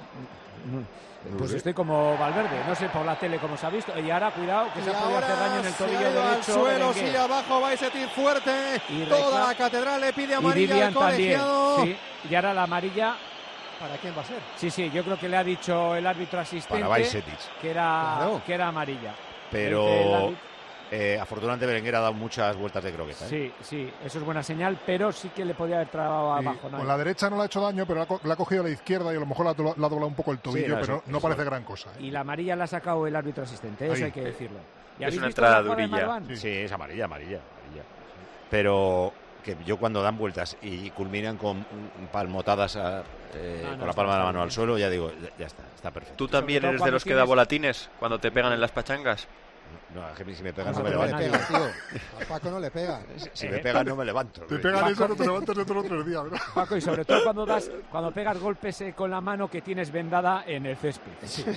no- pues sé. estoy como Valverde, no sé por la tele cómo se ha visto. Y ahora, cuidado, que Y se ha podido ahora hacer daño en el se ha tobillo ido al derecho. suelo, Berenguer. sigue abajo, va ese tiro fuerte. Y Toda recla- la catedral le pide Y amarilla Vivian al también, colegiado. sí. Y ahora la amarilla. ¿Para quién va a ser? Sí, sí, yo creo que le ha dicho el árbitro asistente Para Bajcetic. que era, Claro. que era amarilla. El Pero árbitro- eh, afortunadamente Berenguer ha dado muchas vueltas de croqueta. ¿eh? Sí, sí, eso es buena señal, pero sí que le podía haber trabado Y abajo. ¿no? con la derecha no le ha hecho daño, pero la ha co- la ha cogido a la izquierda y a lo mejor le ha, do- le ha doblado un poco el tobillo, Sí, no, pero eso- no eso- parece gran cosa. ¿eh? Y la amarilla la ha sacado el árbitro asistente, eso Ahí. hay que decirlo. ¿Y Es habéis una visto entrada la jugada de durilla. Marwan? Sí, es amarilla, amarilla, amarilla. Pero que yo cuando dan vueltas y culminan con mm, palmotadas a- eh, No, no, con la está palma de la bien. mano al suelo, ya digo, ya, ya está, está perfecto. ¿Tú también todo eres de cuando los que da tienes- volatines cuando te pegan en las pachangas? No, es que si me pegan No, no me no le levanto. pega, tío. A Paco no le pega. Si- Si me pegan no me levanto. Te pegan eso, no te levantas dentro de tres días, ¿verdad? Paco, y sobre todo cuando das, cuando pegas golpes eh, con la mano que tienes vendada en el césped.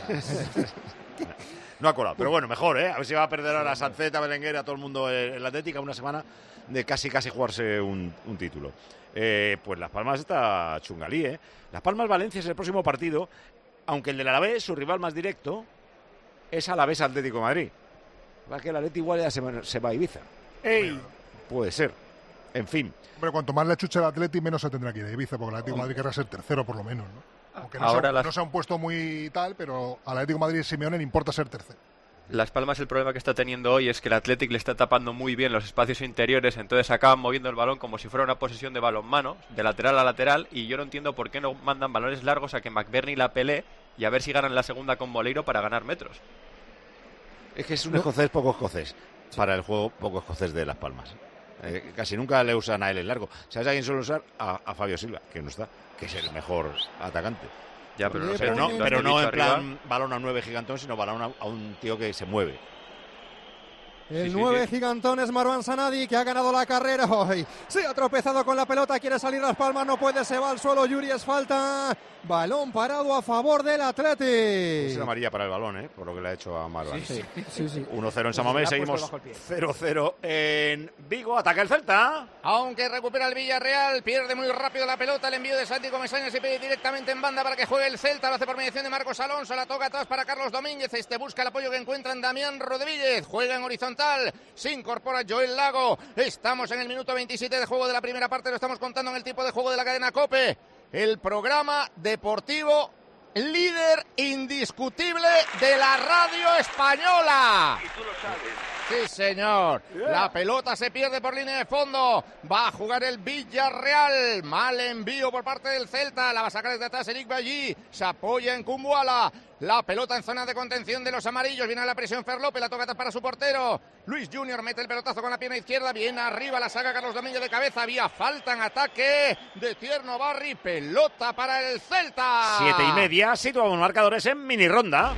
No ha colado, pero bueno, mejor, ¿eh? A ver si va a perder ahora a Sanceta, Berenguer, a todo el mundo en la Atlética una semana de casi casi jugarse un, un título. Eh, pues Las Palmas está chungalí, ¿eh? Las Palmas Valencia es el próximo partido, aunque el del Alavés, su rival más directo, es Alavés Atlético de Madrid. Va que el Atleti igual ya se, va- se va a Ibiza. ¡Ey! Puede ser. En fin. Pero cuanto más le chuche el Atleti, menos se tendrá que ir a Ibiza, porque el Atlético de Madrid querrá ser tercero por lo menos, ¿no? Aunque no, Ahora se, las- no se han puesto muy tal, pero al Atlético de Madrid y Simeone le importa ser tercero. Las Palmas, el problema que está teniendo hoy es que el Athletic le está tapando muy bien los espacios interiores, entonces acaban moviendo el balón como si fuera una posesión de balonmano, de lateral a lateral, y yo no entiendo por qué no mandan balones largos a que McBurney la pelee y a ver si ganan la segunda con Moleiro para ganar metros. Es que es un escocés poco escocés, para el juego poco escocés de Las Palmas. Eh, casi nunca le usan a él el largo. ¿Sabes a quién suele usar? A, a Fabio Silva, que no está, que es el mejor atacante. Ya, pero, pero no, no, pero no en plan balón a nueve gigantón, sino balón a, a un tío que se mueve. El Sí, sí, nueve sí. gigantón es Marwan Sanadi, que ha ganado la carrera hoy. Se ha tropezado con la pelota, quiere salir Las Palmas, no puede, se va al suelo. Yuri, es falta. Balón parado a favor del Athletic. Es amarilla para el balón, ¿eh? Por lo que le ha hecho a Marwan. Sí, sí, sí, sí. uno cero en San Mamés, seguimos cero cero en Vigo. Ataca el Celta. Aunque recupera el Villarreal, pierde muy rápido la pelota, el envío de Santi Comesaña se pide directamente en banda para que juegue el Celta, lo hace por mediación de Marcos Alonso, la toca atrás para Carlos Domínguez, este busca el apoyo que encuentra en Damián Rodríguez, juega en horizontal, se incorpora Joel Lago, estamos en el minuto veintisiete de juego de la primera parte, lo estamos contando en el tipo de juego de la cadena COPE, el programa deportivo líder indiscutible de la radio española. Y tú lo sabes. Sí, señor. La pelota se pierde por línea de fondo. Va a jugar el Villarreal. Mal envío por parte del Celta. La va a sacar desde atrás Eric Ballí. Se apoya en Kumbuala. La pelota en zona de contención de los amarillos. Viene a la presión Ferlope. La toca atrás para su portero. Luis Junior mete el pelotazo con la pierna izquierda. Viene arriba. La saca Carlos Domínguez de cabeza. Había falta en ataque de Tierno Barri. Pelota para el Celta. Siete y media. Situamos marcadores en mini ronda.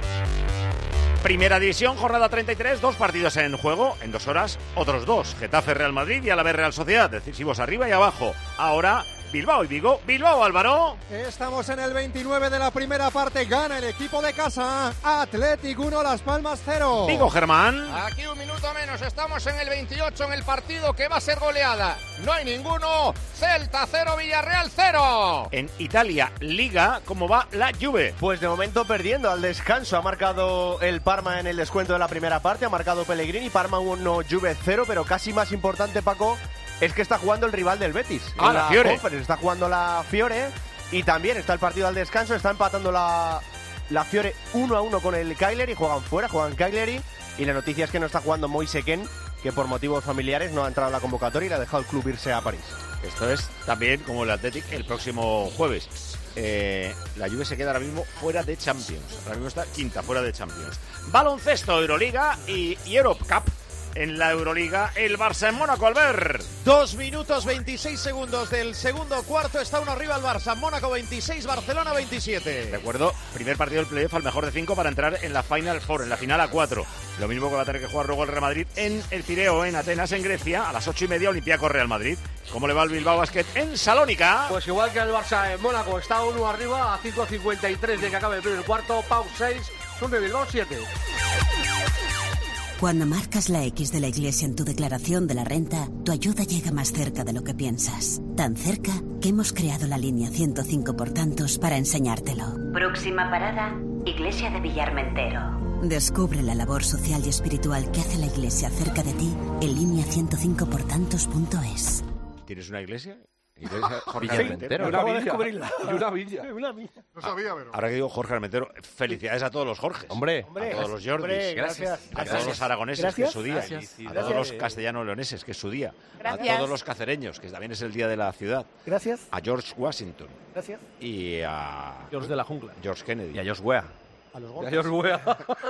Primera división, jornada treinta y tres, dos partidos en juego, en dos horas, otros dos. Getafe, Real Madrid y Alavés, Real Sociedad, decisivos arriba y abajo. Ahora, Bilbao y Vigo. Bilbao, Álvaro. Estamos en el veintinueve de la primera parte, gana el equipo de casa. Athletic uno, Las Palmas cero. Vigo, Germán. Aquí un minuto menos, estamos en el veintiocho en el partido que va a ser goleada. No hay ninguno, Celta cero, Villarreal cero. En Italia, Liga, ¿cómo va la Juve? Pues de momento perdiendo al descanso. Ha marcado el Parma en el descuento de la primera parte, ha marcado Pellegrini, Parma uno, Juve cero, pero casi más importante, Paco, es que está jugando el rival del Betis. Ah, la Fiore. Conference. Está jugando la Fiore y también está el partido al descanso, está empatando la, la Fiore uno a uno con el Cagliari, juegan fuera, juegan Cagliari, y la noticia es que no está jugando Moise Kean, que por motivos familiares no ha entrado a la convocatoria y le ha dejado el club irse a París. Esto es también como el Athletic el próximo jueves. Eh, la Juve se queda ahora mismo fuera de Champions. Ahora mismo está quinta fuera de Champions. Baloncesto, Euroliga y Europe Cup. En la Euroliga, el Barça en Mónaco, Albert. Dos minutos veintiséis segundos del segundo cuarto. Está uno arriba el Barça. Mónaco veintiséis, Barcelona veintisiete. Recuerdo, primer partido del playoff al mejor de cinco para entrar en la Final Four, en la final a cuatro. Lo mismo que va a tener que jugar luego el Real Madrid en el Pireo, en Atenas, en Grecia. A las ocho y media, Olympiacos Real Madrid. ¿Cómo le va el Bilbao Basket en Salónica? Pues igual que el Barça en Mónaco, está uno arriba a cinco cincuenta y tres de que acabe el primer cuarto. Pau seis, Sur de Bilbao siete. Cuando marcas la X de la Iglesia en tu declaración de la renta, tu ayuda llega más cerca de lo que piensas. Tan cerca que hemos creado la línea ciento cinco por tantos para enseñártelo. Próxima parada, Iglesia de Villarmentero. Descubre la labor social y espiritual que hace la Iglesia cerca de ti en línea ciento cinco por tantos punto es. ¿Tienes una iglesia? Iglesia Jorge Sí, Armentero. una villa. Y una villa. Una villa. No sabía, pero... Ahora que digo Jorge Armentero, felicidades a todos los Jorges. Hombre, a todos los Jordis, hombre, gracias. a todos los aragoneses, Gracias. que es su día, Gracias. a todos Gracias. los castellano-leoneses, que es su día, Gracias. a todos los cacereños, que también es el día de la ciudad, Gracias. a George Washington Gracias. y a George de la jungla. George Kennedy. Y a Josh Weah. A los Y a golpes. George Weah.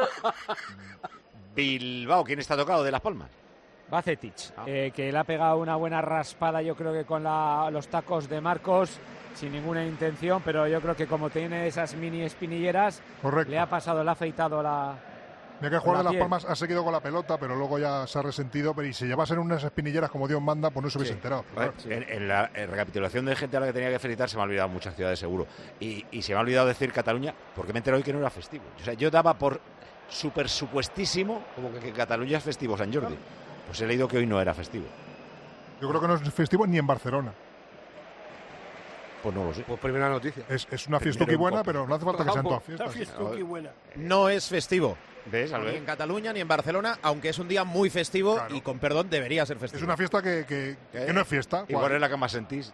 Bilbao, ¿quién está tocado de Las Palmas? Bacetic, eh, que le ha pegado una buena raspada, yo creo que con la, los tacos de Marcos, sin ninguna intención, pero yo creo que como tiene esas mini espinilleras, Correcto. le ha pasado, le ha afeitado la... Mira que el jugador la de Las piel. Palmas ha seguido con la pelota, pero luego ya se ha resentido. Pero y si llevasen unas espinilleras como Dios manda, pues no se hubiese Sí. enterado. Joder, en, en la en recapitulación de gente a la que tenía que felicitar se me ha olvidado muchas ciudades seguro. Y, y se me ha olvidado decir Cataluña, porque me he enterado hoy que no era festivo. O sea, yo daba por súper supuestísimo como que, que Cataluña es festivo San Jordi. Pues he leído que hoy no era festivo. Yo creo que no es festivo ni en Barcelona. Pues no lo sé. Pues primera noticia. Es, es una Primero fiestuki en buena, Copa. pero no hace falta que sean todas Una fiestas. fiestuki buena. No es festivo. ¿Ves, Ni Albert? en Cataluña ni en Barcelona, aunque es un día muy festivo Claro. y con perdón debería ser festivo. Es una fiesta que, que, que no es fiesta. Igual es la que más sentís.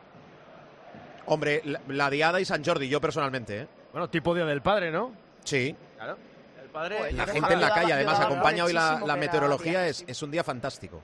Hombre, la, la Diada y San Jordi, yo personalmente, ¿eh? Bueno, tipo Día del Padre, ¿no? Sí. Claro. Padre, la gente en la calle, además, acompaña hoy la, la meteorología, es, es un día fantástico.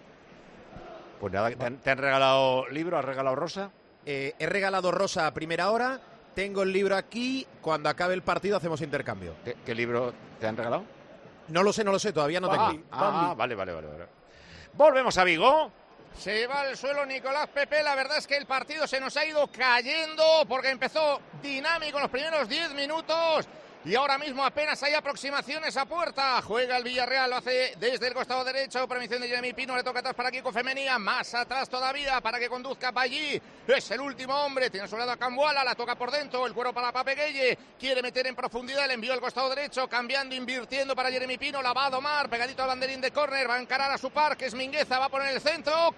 Pues nada, ¿te han, te han regalado libro? ¿Has regalado rosa? Eh, he regalado rosa a primera hora, tengo el libro aquí, cuando acabe el partido hacemos intercambio. ¿Qué, qué libro te han regalado? No lo sé, no lo sé, todavía no ah, tengo. Ah, vale, vale, vale, vale. Volvemos a Vigo. Se va al suelo Nicolás Pepe. La verdad es que el partido se nos ha ido cayendo porque empezó dinámico en los primeros diez minutos. Y ahora mismo apenas hay aproximaciones a puerta. Juega el Villarreal, lo hace desde el costado derecho. Permisión de Jeremy Pino, le toca atrás para Kiko Femenía. Más atrás todavía para que conduzca para allí. Es el último hombre, tiene a su lado a Cambuala, la toca por dentro. El cuero para Pape Gueye. Quiere meter en profundidad, le envió al costado derecho. Cambiando, invirtiendo para Jeremy Pino. La va a domar, pegadito al banderín de córner. Va a encarar a su par, que es Mingueza. Va a poner el centro.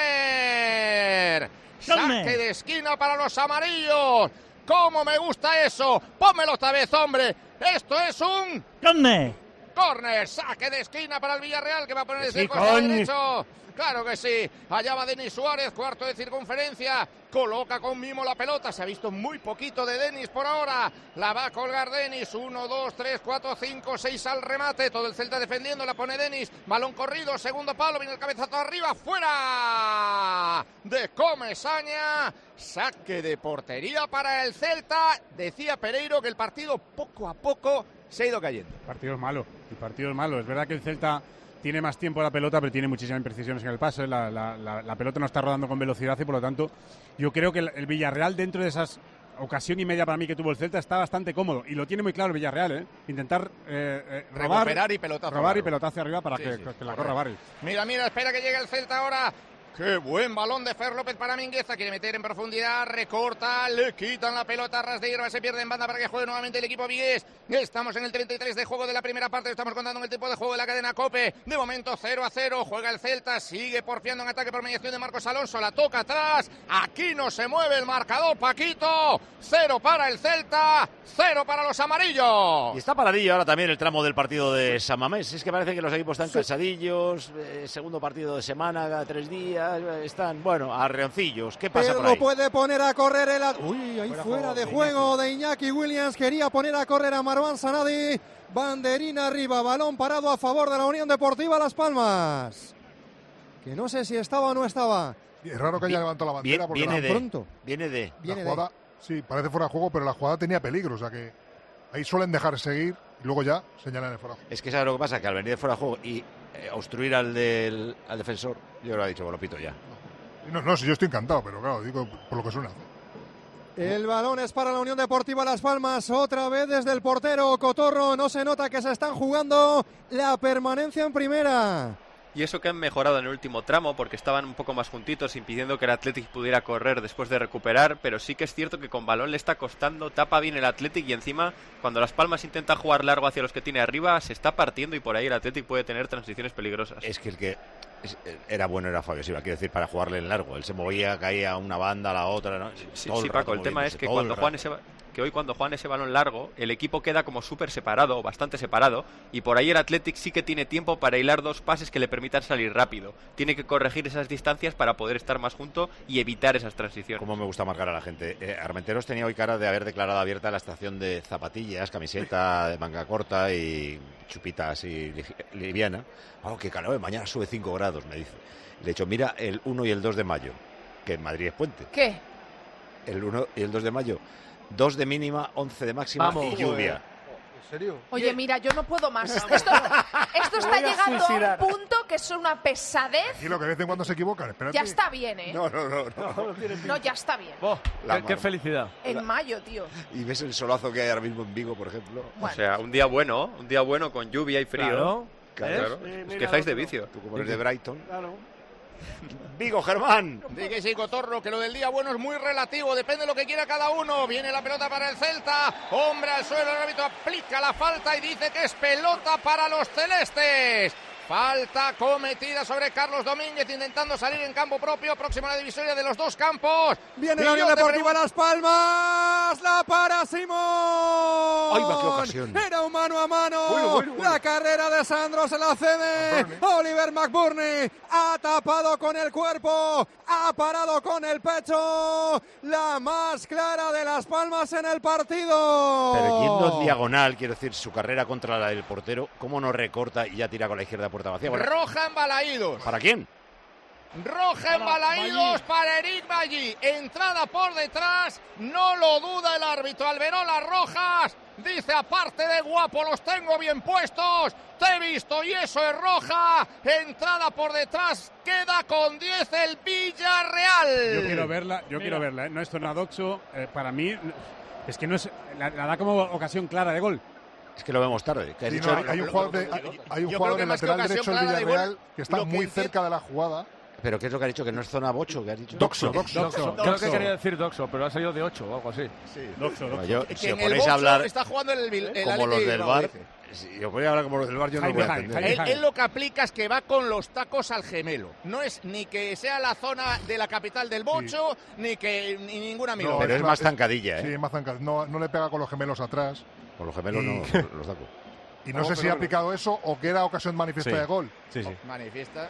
¡Córner! Saque de esquina para los amarillos. ¡Cómo me gusta eso! ¡Pónmelo otra vez, hombre! ¡Esto es un... ¡Córner! ¡Córner! ¡Saque de esquina para el Villarreal, que va a poner desde sí, el costado coño. derecho! ¡Claro que sí! Allá va Denis Suárez, cuarto de circunferencia. Coloca con mimo la pelota. Se ha visto muy poquito de Denis por ahora. La va a colgar Denis. Uno, dos, tres, cuatro, cinco, seis al remate. Todo el Celta defendiendo. La pone Denis. Balón corrido. Segundo palo. Viene el cabezazo arriba. ¡Fuera! De Comesaña. Saque de portería para el Celta. Decía Pereiro que el partido poco a poco se ha ido cayendo. El partido es malo. El partido es malo. Es verdad que el Celta tiene más tiempo la pelota, pero tiene muchísimas imprecisiones en el pase. La, la, la, la pelota no está rodando con velocidad y, por lo tanto, yo creo que el, el Villarreal, dentro de esas ocasión y media para mí que tuvo el Celta, está bastante cómodo. Y lo tiene muy claro el Villarreal, ¿eh? Intentar eh, eh, robar, recuperar y pelotazo. Robar y pelotazo arriba para sí, que, sí, que, que la correcto. corra Barry. Mira, mira, espera que llegue el Celta ahora. ¡Qué buen balón de Fer López para Mingueza! Quiere meter en profundidad, recorta, le quitan la pelota a ras de hierba, se pierde en banda para que juegue nuevamente el equipo vigués. Estamos en el treinta y tres de juego de la primera parte, estamos contando en el tiempo de juego de la cadena COPE. De momento cero a cero, juega el Celta, sigue porfiando en ataque por mediación de Marcos Alonso, la toca atrás. Aquí no se mueve el marcador, Paquito. Cero para el Celta, cero para los amarillos. Y está paradillo ahora también el tramo del partido de San Mamés. Es que parece que los equipos están cansadillos, eh, segundo partido de semana, cada tres días. Están, bueno, a reoncillos. ¿Qué pasa Pero por ahí? lo puede poner a correr el... Uy, ahí fuera, fuera de juego juego de Iñaki Williams. Quería poner a correr a Marwan Sanadi. Banderina arriba, balón parado a favor de la Unión Deportiva Las Palmas. Que no sé si estaba o no estaba. Es raro que haya levantado la bandera porque viene la, de, pronto. Viene de. la Viene jugada, de. sí, parece fuera de juego, pero la jugada tenía peligro, o sea que ahí suelen dejar seguir y luego ya señalan el fuera de juego. Es que sabes lo que pasa, que al venir de fuera de juego y eh, obstruir al del al defensor, yo lo he dicho, bueno, pito ya. No, no, si yo estoy encantado, pero claro, digo por lo que suena. El balón es para la Unión Deportiva Las Palmas, otra vez desde el portero Cotorro. No se nota que se están jugando la permanencia en primera. Y eso que han mejorado en el último tramo, porque estaban un poco más juntitos, impidiendo que el Athletic pudiera correr después de recuperar, pero sí que es cierto que con balón le está costando, tapa bien el Athletic y encima, cuando Las Palmas intenta jugar largo hacia los que tiene arriba, se está partiendo y por ahí el Athletic puede tener transiciones peligrosas. Es que el que es, era bueno era Fabio Silva, quiero decir, para jugarle en largo. Él se movía, caía a una banda, a la otra, ¿no? Sí, sí Paco, el tema es que cuando juegan ese... que hoy cuando juegan ese balón largo, el equipo queda como súper separado, o bastante separado, y por ahí el Athletic sí que tiene tiempo para hilar dos pases que le permitan salir rápido. Tiene que corregir esas distancias para poder estar más junto y evitar esas transiciones. Como me gusta marcar a la gente. Eh, Armenteros tenía hoy cara de haber declarado abierta la estación de zapatillas, camiseta de manga corta y chupita así liviana. Oh, qué calor, mañana sube cinco grados, me dice. De hecho, mira el uno y el dos de mayo, que en Madrid es puente. ¿Qué? El uno y el dos de mayo. dos de mínima, once de máxima. Vamos, y lluvia. ¿En serio? Oye, mira, yo no puedo más. Esto, esto está llegando a un punto que es una pesadez. Y lo que de vez en cuando se equivocan, espérate. Ya está bien, ¿eh? No, no, no. No, no ya está bien. Oh, qué, qué felicidad. En la... mayo, tío. Y ves el solazo que hay ahora mismo en Vigo, por ejemplo. Bueno. O sea, un día bueno, un día bueno con lluvia y frío. Claro. Claro. ¿Eh? Os quejáis de vicio. Tú como eres de Brighton. Claro. Vigo, Germán. Dice sí, Cotorro, que lo del día bueno es muy relativo, depende de lo que quiera cada uno. Viene la pelota para el Celta, hombre al suelo, el árbitro aplica la falta y dice que es pelota para los celestes. Falta cometida sobre Carlos Domínguez, intentando salir en campo propio, próximo a la divisoria de los dos campos. Viene la Unión Deportiva Las Palmas, la para Simón. ¡Ay, va, qué ocasión! Era un mano a mano. Bueno, bueno, bueno. La carrera de Sandro se la cede. Oliver McBurney ha tapado con el cuerpo, ha parado con el pecho. La más clara de Las Palmas en el partido. Pero yendo en diagonal, quiero decir, su carrera contra la del portero, ¿cómo no recorta y ya tira con la izquierda puerta vacía? Bueno, Roja en Balaídos. ¿para quién? Roja en Balaídos para Eric Bailly. Entrada por detrás, no lo duda el árbitro. Alberola Rojas dice, aparte de guapo, los tengo bien puestos. Te he visto y eso es roja. Entrada por detrás, queda con diez el Villarreal. Yo quiero verla, yo Mira. quiero verla. ¿eh? No es zona doxo. Eh, para mí, es que no es. La, la da como ocasión clara de gol. Es que lo vemos tarde. ¿Qué has Sí, dicho? no, hay un jugador, de, hay, hay un Yo jugador creo que en más que lateral ocasión derecho del clara de gol, Villarreal que está lo que muy entiendo- cerca de la jugada. ¿Pero qué es lo que ha dicho? ¿Que no es zona ocho? ¿Qué has dicho? Doxo, doxo. Doxo. Creo que quería decir Doxo, pero ha salido de ocho o algo así. Doxo, Bueno, yo, Que si en os el ponéis a boxeo hablar está jugando el, el, el como Athletic los de del Bilbao, bar, dice. si os ponéis a hablar como los del bar, yo no lo voy a entender. Él, él lo que aplica es que va con los tacos al gemelo. No es ni que sea la zona de la capital del bocho, ni que ni ninguna milonga. Pero es más zancadilla, ¿eh? Sí, es más zancadilla. No, no le pega con los gemelos atrás. Con los gemelos Y- no, los saco. Y no No, sé si pero- ha aplicado eso o que era ocasión manifiesta Sí. de gol. Sí, sí. Manifiesta.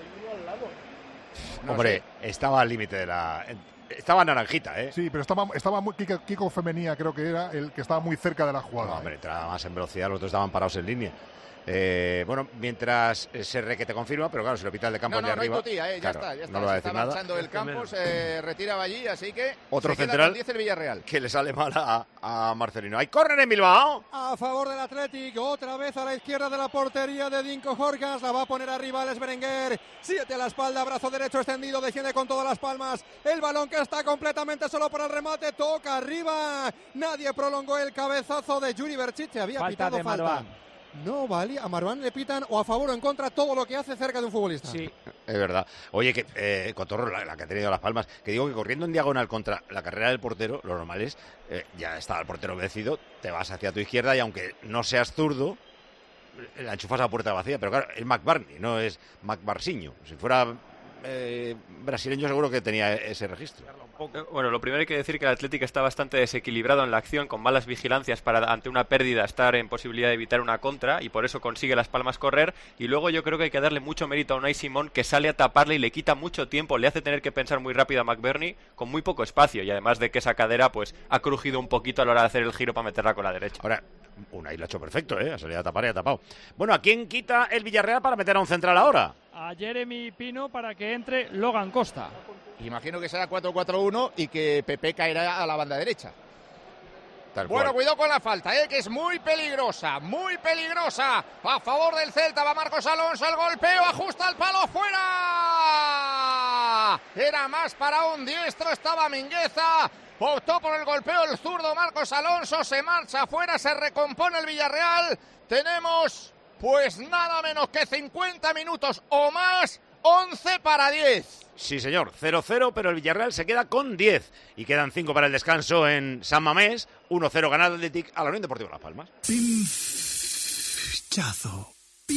No Hombre, estaba al límite de la... Estaba naranjita, ¿eh? Sí, pero estaba, estaba muy, Kiko, Kiko Femenía creo que era el que estaba muy cerca de la jugada. No, hombre, entraba más en velocidad, los dos estaban parados en línea. Eh, bueno, mientras eh, se re que te confirma, pero claro, si lo pita el de campo No, no, de no hay arriba. cotilla, eh, ya claro, está, ya está. No lo va a Se decir está nada. marchando el campo, se retiraba allí, así que Otro se queda central con diez el Villarreal. que le sale mal a, a Marcelino. Hay córner en Bilbao. A favor del Athletic, otra vez a la izquierda de la portería de Dinko Jorgas, la va a poner arriba Alex Berenguer, siete a la espalda, brazo derecho extendido, defiende con todas las palmas, el balón que está completamente solo para el remate, toca arriba, nadie prolongó el cabezazo de Yuri Berchiche, había Falta pitado de falta. Marwan. No valía, a Marwan le pitan o a favor o en contra todo lo que hace cerca de un futbolista. Sí. Es verdad. Oye, que eh, Cotorro, la, la que ha tenido Las Palmas, que digo que corriendo en diagonal contra la carrera del portero, lo normal es, eh, ya está el portero vencido, te vas hacia tu izquierda y aunque no seas zurdo, la enchufas a puerta vacía. Pero claro, es McBurney, no es McBarsiño. Si fuera eh, brasileño seguro que tenía ese registro. Eh, Bueno, lo primero hay que decir que el Athletic está bastante desequilibrado en la acción, con malas vigilancias para ante una pérdida estar en posibilidad de evitar una contra y por eso consigue Las Palmas correr. Y luego yo creo que hay que darle mucho mérito a Unai Simón, que sale a taparle y le quita mucho tiempo, le hace tener que pensar muy rápido a McBurney con muy poco espacio y además de que esa cadera pues ha crujido un poquito a la hora de hacer el giro para meterla con la derecha. Ahora, Unai lo ha hecho perfecto, ¿eh? Ha salido a tapar y ha tapado. Bueno, ¿a quién quita el Villarreal para meter a un central ahora? A Jeremy Pino para que entre Logan Costa. Imagino que será cuatro cuatro uno y que Pepe caerá a la banda derecha. Tal Bueno, cual. cuidado con la falta, ¿eh? Que es muy peligrosa, muy peligrosa. A favor del Celta va Marcos Alonso, el golpeo, ajusta el palo, fuera. Era más para un diestro, estaba Mingueza. Optó por el golpeo el zurdo Marcos Alonso, se marcha afuera, se recompone el Villarreal. Tenemos pues nada menos que cincuenta minutos o más, once para diez. Sí, señor, cero cero, pero el Villarreal se queda con diez. Y quedan cinco para el descanso en San Mamés. uno cero ganado el Athletic a la Unión Deportiva Las Palmas. Pinchazo.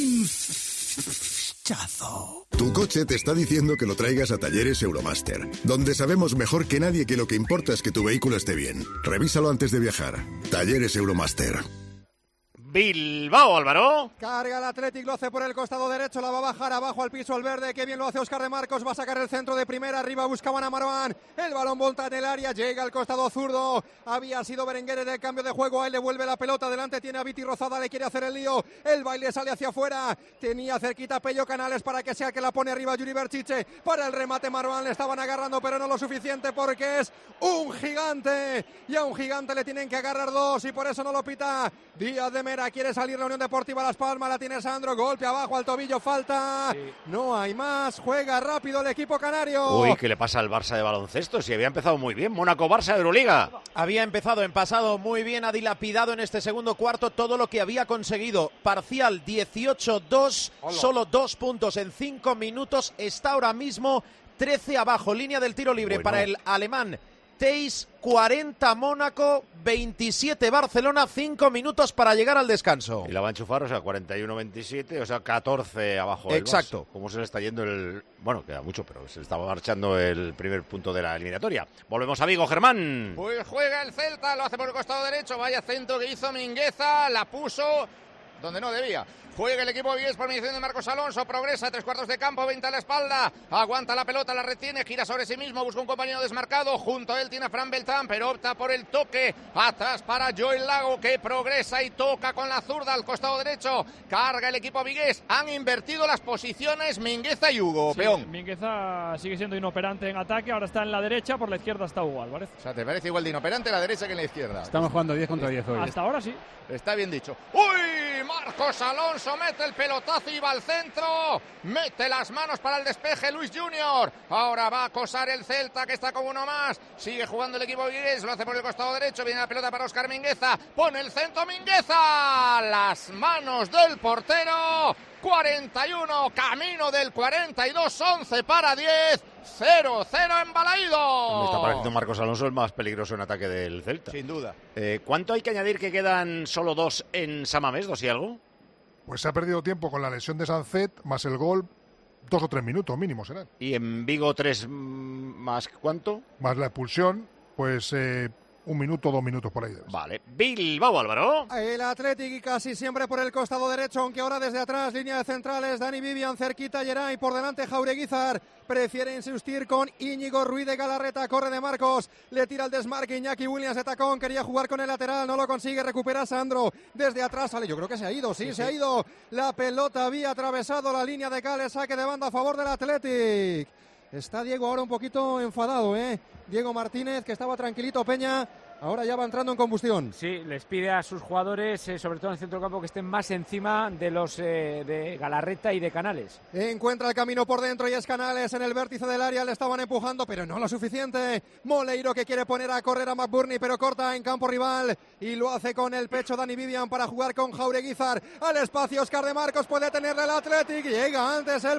Pinchazo. Tu coche te está diciendo que lo traigas a Talleres Euromaster, donde sabemos mejor que nadie que lo que importa es que tu vehículo esté bien. Revísalo antes de viajar. Talleres Euromaster. Bilbao, Álvaro. Carga el Athletic, lo hace por el costado derecho, la va a bajar abajo al piso al verde, qué bien lo hace Óscar de Marcos, va a sacar el centro de primera, arriba buscaban a Marwan, el balón volta en el área, llega al costado zurdo, había sido Berenguer en el cambio de juego, a él le vuelve la pelota, delante tiene a Viti Rozada, le quiere hacer el lío, el baile sale hacia afuera, tenía cerquita a Pello Canales para que sea que la pone arriba Yuri Berchiche, para el remate Marwan, le estaban agarrando pero no lo suficiente porque es un gigante, y a un gigante le tienen que agarrar dos y por eso no lo pita Díaz de Mera. Quiere salir la Unión Deportiva Las Palmas, la tiene Sandro, golpe abajo al tobillo, falta, sí. No hay más, juega rápido el equipo canario. Uy, ¿qué le pasa al Barça de baloncesto? Si había empezado muy bien, Mónaco-Barça de Euroliga. Había empezado en pasado muy bien, ha dilapidado en este segundo cuarto todo lo que había conseguido. Parcial dieciocho dos, solo dos puntos en cinco minutos, está ahora mismo trece abajo, línea del tiro libre Bueno. para el alemán Teis cuarenta Mónaco, veintisiete Barcelona, cinco minutos para llegar al descanso. Y la va a enchufar, o sea, cuarenta y uno veintisiete, o sea, catorce abajo. Exacto. ¿Cómo se le está yendo el...? Bueno, queda mucho, pero se le estaba marchando el primer punto de la eliminatoria. Volvemos a Vigo, Germán. Pues juega el Celta, lo hace por el costado derecho, vaya centro que hizo Mingueza, la puso donde no debía. Juega el equipo Vigués por mediación de Marcos Alonso, progresa, tres cuartos de campo, veinte a la espalda, aguanta la pelota, la retiene, gira sobre sí mismo, busca un compañero desmarcado, junto a él tiene a Fran Beltrán, pero opta por el toque, atrás para Joel Lago, que progresa y toca con la zurda al costado derecho, carga el equipo Vigués, han invertido las posiciones Mingueza y Hugo, sí, peón. Mingueza sigue siendo inoperante en ataque, ahora está en la derecha, por la izquierda está Hugo Álvarez. O sea, ¿te parece igual de inoperante la derecha que en la izquierda? Estamos jugando diez contra diez hoy. Hasta ahora sí. Está bien dicho. ¡Uy! Marcos Alonso mete el pelotazo y va al centro. Mete las manos para el despeje Luis Junior. Ahora va a acosar el Celta, que está con uno más. Sigue jugando el equipo Vigués, lo hace por el costado derecho. Viene la pelota para Óscar Mingueza. Pone el centro Mingueza. Las manos del portero. cuarenta y uno, camino del cuarenta y dos, once para diez. cero cero en Balaído. Me está pareciendo Marcos Alonso el más peligroso en ataque del Celta. Sin duda. Eh, ¿Cuánto hay que añadir que quedan solo dos en Samamés, dos y algo? Pues se ha perdido tiempo con la lesión de Sancet, más el gol, dos o tres minutos mínimo serán. ¿Y en Vigo tres más cuánto? Más la expulsión, pues eh, un minuto, dos minutos por ahí. Debes. Vale. Bilbao, Álvaro. El Athletic casi siempre por el costado derecho, aunque ahora desde atrás, línea de centrales, Dani Vivian, cerquita Geray, por delante Jaureguizar. Prefiere insistir con Íñigo Ruiz de Galarreta, corre de Marcos, le tira el desmarque Iñaki Williams de tacón, quería jugar con el lateral, no lo consigue, recupera Sandro, desde atrás sale, yo creo que se ha ido, sí, sí, se sí. ha ido, la pelota había atravesado la línea de Gales, saque de banda a favor del Athletic. Está Diego ahora un poquito enfadado, ¿eh? Diego Martínez, que estaba tranquilito, Peña, ahora ya va entrando en combustión. Sí, les pide a sus jugadores, eh, sobre todo en el centro del campo, que estén más encima de los eh, de Galarreta y de Canales. Encuentra el camino por dentro y es Canales en el vértice del área, le estaban empujando, pero no lo suficiente. Moleiro que quiere poner a correr a McBurney, pero corta en campo rival y lo hace con el pecho Dani Vivian para jugar con Jaureguizar. Al espacio Óscar de Marcos, puede tenerle el Athletic, llega antes el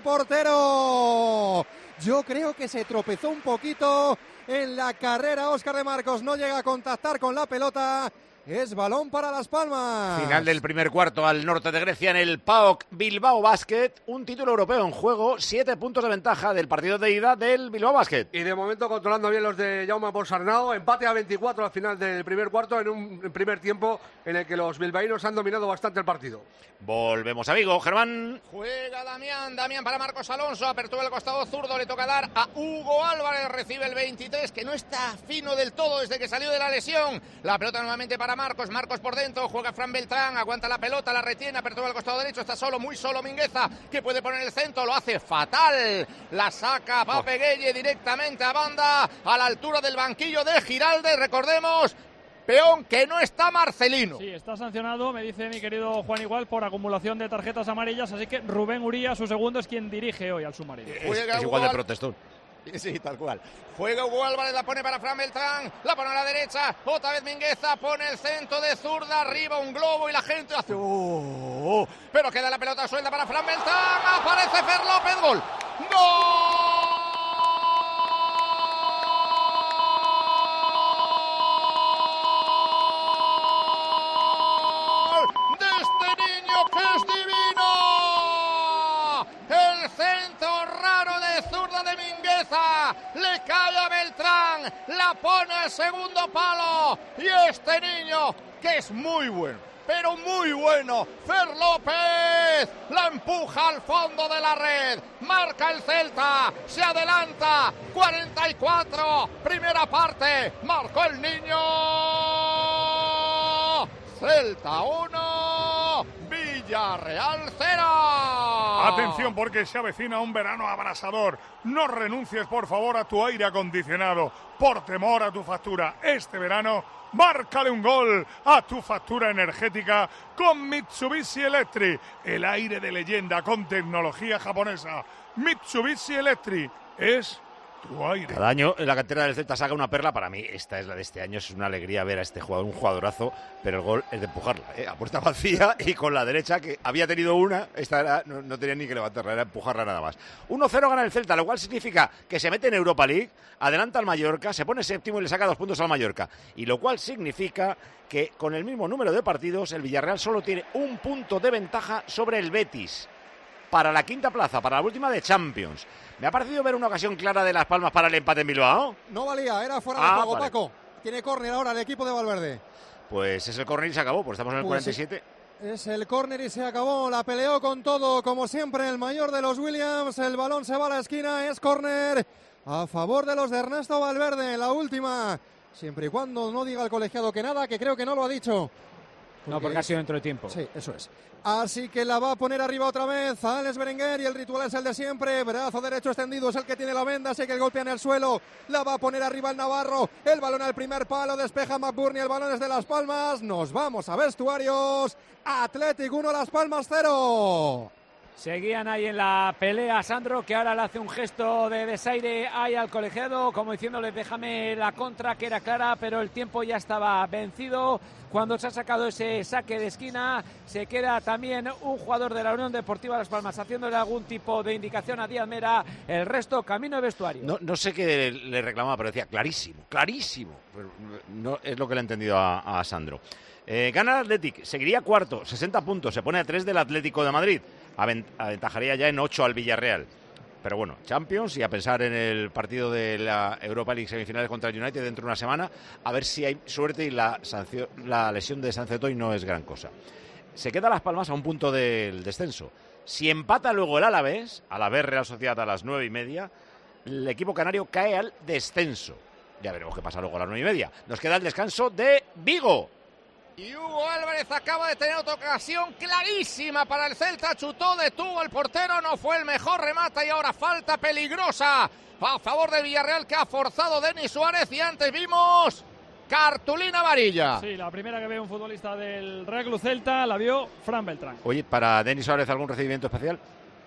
portero. Yo creo que se tropezó un poquito en la carrera Óscar de Marcos, no llega a contactar con la pelota. Es balón para Las Palmas. Final del primer cuarto al norte de Grecia en el P A O K Bilbao Basket. Un título europeo en juego. Siete puntos de ventaja del partido de ida del Bilbao Basket. Y de momento controlando bien los de Jaume Ponsarnau. Empate a veinticuatro al final del primer cuarto en un primer tiempo en el que los bilbaínos han dominado bastante el partido. Volvemos a Vigo, Germán. Juega Damián. Damián para Marcos Alonso. Apertura el costado zurdo. Le toca dar a Hugo Álvarez. Recibe el veintitrés, que no está fino del todo desde que salió de la lesión. La pelota nuevamente para Marcos, Marcos por dentro, juega Fran Beltrán, aguanta la pelota, la retiene, apertura al costado derecho, está solo, muy solo Mingueza, que puede poner el centro, lo hace fatal, la saca Pape Gueye directamente a banda, a la altura del banquillo de Giralde, recordemos, peón que no está Marcelino. Sí, está sancionado, me dice mi querido Juan Igual, por acumulación de tarjetas amarillas, así que Rubén Uría, su segundo, es quien dirige hoy al submarino. Es, es igual de protestón. Sí, tal cual. Juega Hugo Álvarez, la pone para Fran Beltrán, la pone a la derecha, otra vez Mingueza, pone el centro de zurda, arriba un globo y la gente hace... Oh, oh, pero queda la pelota suelta para Fran Beltrán, aparece Fer López, gol. ¡Gol! De este niño que es divino. El centro raro de zurda de Mingueza, le cae a Beltrán, la pone al segundo palo y este niño que es muy bueno, pero muy bueno, Fer López, la empuja al fondo de la red, marca el Celta, se adelanta, cuarenta y cuatro, primera parte, marcó el niño, Celta uno, Villarreal cero. Atención, porque se avecina un verano abrasador. No renuncies, por favor, a tu aire acondicionado por temor a tu factura. Este verano, márcale un gol a tu factura energética con Mitsubishi Electric, el aire de leyenda con tecnología japonesa. Mitsubishi Electric es Cada año la cantera del Celta saca una perla. Para mí esta es la de este año. Es una alegría ver a este jugador, un jugadorazo, pero el gol es de empujarla, ¿eh? A puerta vacía y con la derecha, que había tenido una, esta era, no, no tenía ni que levantarla, era empujarla nada más. uno cero gana el Celta, lo cual significa que se mete en Europa League, adelanta al Mallorca, se pone séptimo y le saca dos puntos al Mallorca. Y lo cual significa que con el mismo número de partidos el Villarreal solo tiene un punto de ventaja sobre el Betis para la quinta plaza, para la última de Champions. Me ha parecido ver una ocasión clara de Las Palmas para el empate en Bilbao. No valía, era fuera Ah, de juego, vale. Paco. Tiene córner ahora el equipo de Valverde. Pues es el córner y se acabó, pues estamos en el Pues cuarenta y siete. Es el córner y se acabó. La peleó con todo, como siempre, el mayor de los Williams. El balón se va a la esquina, es córner a favor de los de Ernesto Valverde. La última, siempre y cuando no diga el colegiado que nada, que creo que no lo ha dicho. No, porque ha sido dentro de tiempo. Sí, eso es. Así que la va a poner arriba otra vez a Alex Berenguer y el ritual es el de siempre. Brazo derecho extendido es el que tiene la venda, así que el golpea en el suelo. La va a poner arriba el Navarro. El balón al primer palo, despeja McBurney. El balón es de Las Palmas. Nos vamos a vestuarios. Athletic uno, Las Palmas cero. Seguían ahí en la pelea Sandro, que ahora le hace un gesto de desaire ahí al colegiado, como diciéndole déjame la contra, que era clara, pero el tiempo ya estaba vencido. Cuando se ha sacado ese saque de esquina, se queda también un jugador de la Unión Deportiva Las Palmas haciéndole algún tipo de indicación a Díaz Mera. El resto, camino de vestuario. No, no sé qué le reclamaba, pero decía clarísimo, clarísimo. No, es lo que le he entendido a, a Sandro. Eh, gana el Athletic, seguiría cuarto, sesenta puntos, se pone a tres del Atlético de Madrid. Aventajaría ya en ocho al Villarreal. Pero bueno, Champions y a pensar en el partido de la Europa League semifinales contra el United dentro de una semana, a ver si hay suerte y la, sanción, la lesión de Sancetoy no es gran cosa. Se queda Las Palmas a un punto del descenso. Si empata luego el Alavés, Alavés Real Sociedad a las nueve y media, el equipo canario cae al descenso. Ya veremos qué pasa luego a las nueve y media. Nos queda el descanso de Vigo. Y Hugo Álvarez acaba de tener otra ocasión clarísima para el Celta. Chutó, detuvo el portero, no fue el mejor remate y ahora falta peligrosa a favor del Villarreal que ha forzado Denis Suárez. Y antes vimos cartulina amarilla. Sí, la primera que ve un futbolista del Real Club Celta la vio Fran Beltrán. Oye, ¿para Denis Suárez algún recibimiento especial?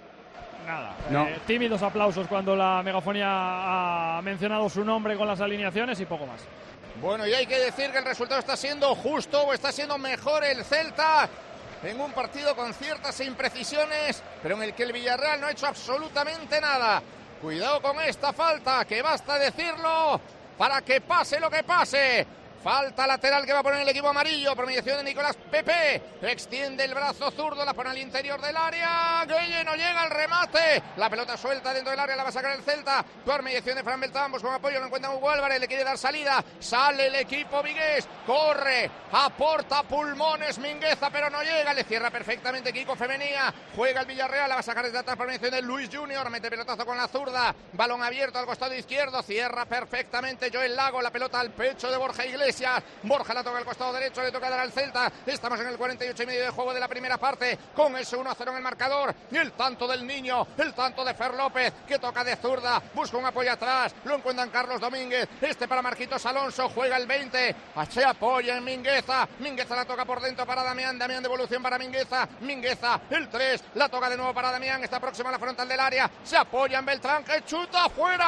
Nada. No. Eh, tímidos aplausos cuando la megafonía ha mencionado su nombre con las alineaciones y poco más. Bueno, y hay que decir que el resultado está siendo justo o está siendo mejor el Celta en un partido con ciertas imprecisiones, pero en el que el Villarreal no ha hecho absolutamente nada. Cuidado con esta falta, que basta decirlo para que pase lo que pase. Falta lateral que va a poner el equipo amarillo, por mediación de Nicolás Pepe. Extiende el brazo zurdo, la pone al interior del área. Gueye, no llega el remate. La pelota suelta dentro del área, la va a sacar el Celta. Por mediación de Fran Beltrán, ambos con apoyo, no encuentra Hugo Álvarez, le quiere dar salida. Sale el equipo vigués, corre, aporta pulmones Mingueza, pero no llega. Le cierra perfectamente Kiko Femenía. Juega el Villarreal, la va a sacar desde atrás por mediación de Luis Junior. Mete pelotazo con la zurda. Balón abierto al costado izquierdo. Cierra perfectamente Joel Lago. La pelota al pecho de Borja Iglesias. Borja la toca al costado derecho, le toca dar al Celta. Estamos en el cuarenta y ocho y medio de juego de la primera parte, con ese uno a cero en el marcador. Y el tanto del niño, el tanto de Fer López, que toca de zurda, busca un apoyo atrás, lo encuentran Carlos Domínguez, este para Marquitos Alonso, juega el veinte, se apoya en Mingueza, Mingueza la toca por dentro para Damián, Damián devolución para Mingueza, Mingueza, el tres, la toca de nuevo para Damián, está próxima a la frontal del área, se apoya en Beltrán, que chuta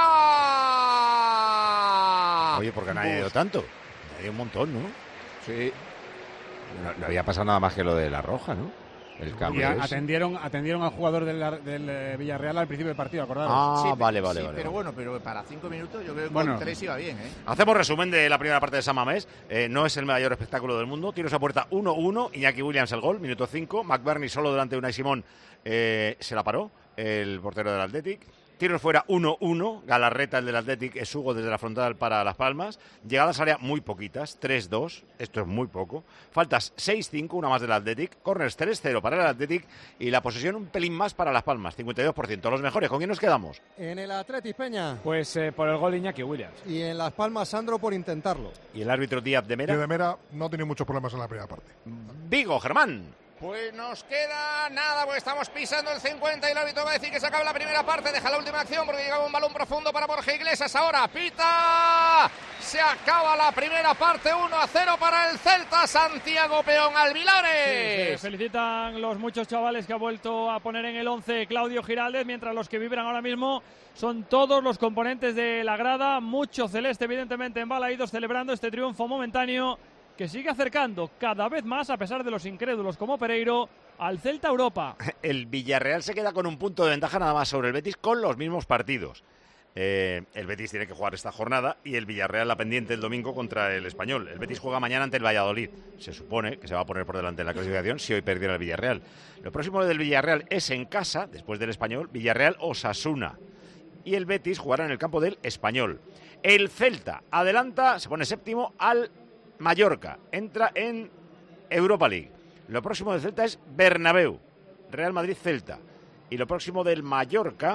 fuera. Oye, ¿por qué no ha ido tanto? Hay un montón, ¿no? Sí. No, no había pasado nada más que lo de la roja, ¿no? El cambio. Y a- ese. atendieron, atendieron al jugador del, del eh, Villarreal al principio del partido, acordaros. Ah, Sí, vale, vale, sí, vale. pero vale. bueno, pero para cinco minutos yo creo que Bueno. con tres iba bien, ¿eh? Hacemos resumen de la primera parte de San Mamés. Eh, no es el mayor espectáculo del mundo. Tiros a puerta uno uno. Iñaki Williams el gol, minuto cinco. McBurney solo delante de Unai Simón eh, se la paró, el portero del Athletic. Tiros fuera uno uno. Galarreta, el del Athletic, es Hugo desde la frontal para Las Palmas. Llegadas área muy poquitas, tres dos. Esto es muy poco. Faltas seis cinco, una más del Athletic. Corners tres cero para el Athletic. Y la posesión un pelín más para Las Palmas, cincuenta y dos por ciento. Los mejores, ¿con quién nos quedamos? En el Athletic, Peña. Pues eh, por el gol de Iñaki Williams. Y en Las Palmas, Sandro, por intentarlo. Y el árbitro Díaz de Mera. Díaz de Mera no tiene muchos problemas en la primera parte. Vigo, Germán. Pues nos queda nada, porque estamos pisando el cincuenta y el árbitro va a decir que se acaba la primera parte. Deja la última acción porque llegaba un balón profundo para Borja Iglesias. Ahora pita. Se acaba la primera parte, uno a cero para el Celta. Santiago Peón Albilares. Sí, sí, felicitan los muchos chavales que ha vuelto a poner en el once Claudio Giraldez, mientras los que vibran ahora mismo son todos los componentes de la grada. Mucho celeste, evidentemente, en Balaídos, celebrando este triunfo momentáneo que sigue acercando cada vez más, a pesar de los incrédulos como Pereiro, al Celta Europa. El Villarreal se queda con un punto de ventaja nada más sobre el Betis con los mismos partidos. Eh, el Betis tiene que jugar esta jornada y el Villarreal la pendiente el domingo contra el Español. El Betis juega mañana ante el Valladolid. Se supone que se va a poner por delante en la clasificación si hoy perdiera el Villarreal. Lo próximo del Villarreal es en casa, después del Español, Villarreal-Osasuna. Y el Betis jugará en el campo del Español. El Celta adelanta, se pone séptimo al Mallorca, entra en Europa League. Lo próximo del Celta es Bernabéu, Real Madrid-Celta. Y lo próximo del Mallorca,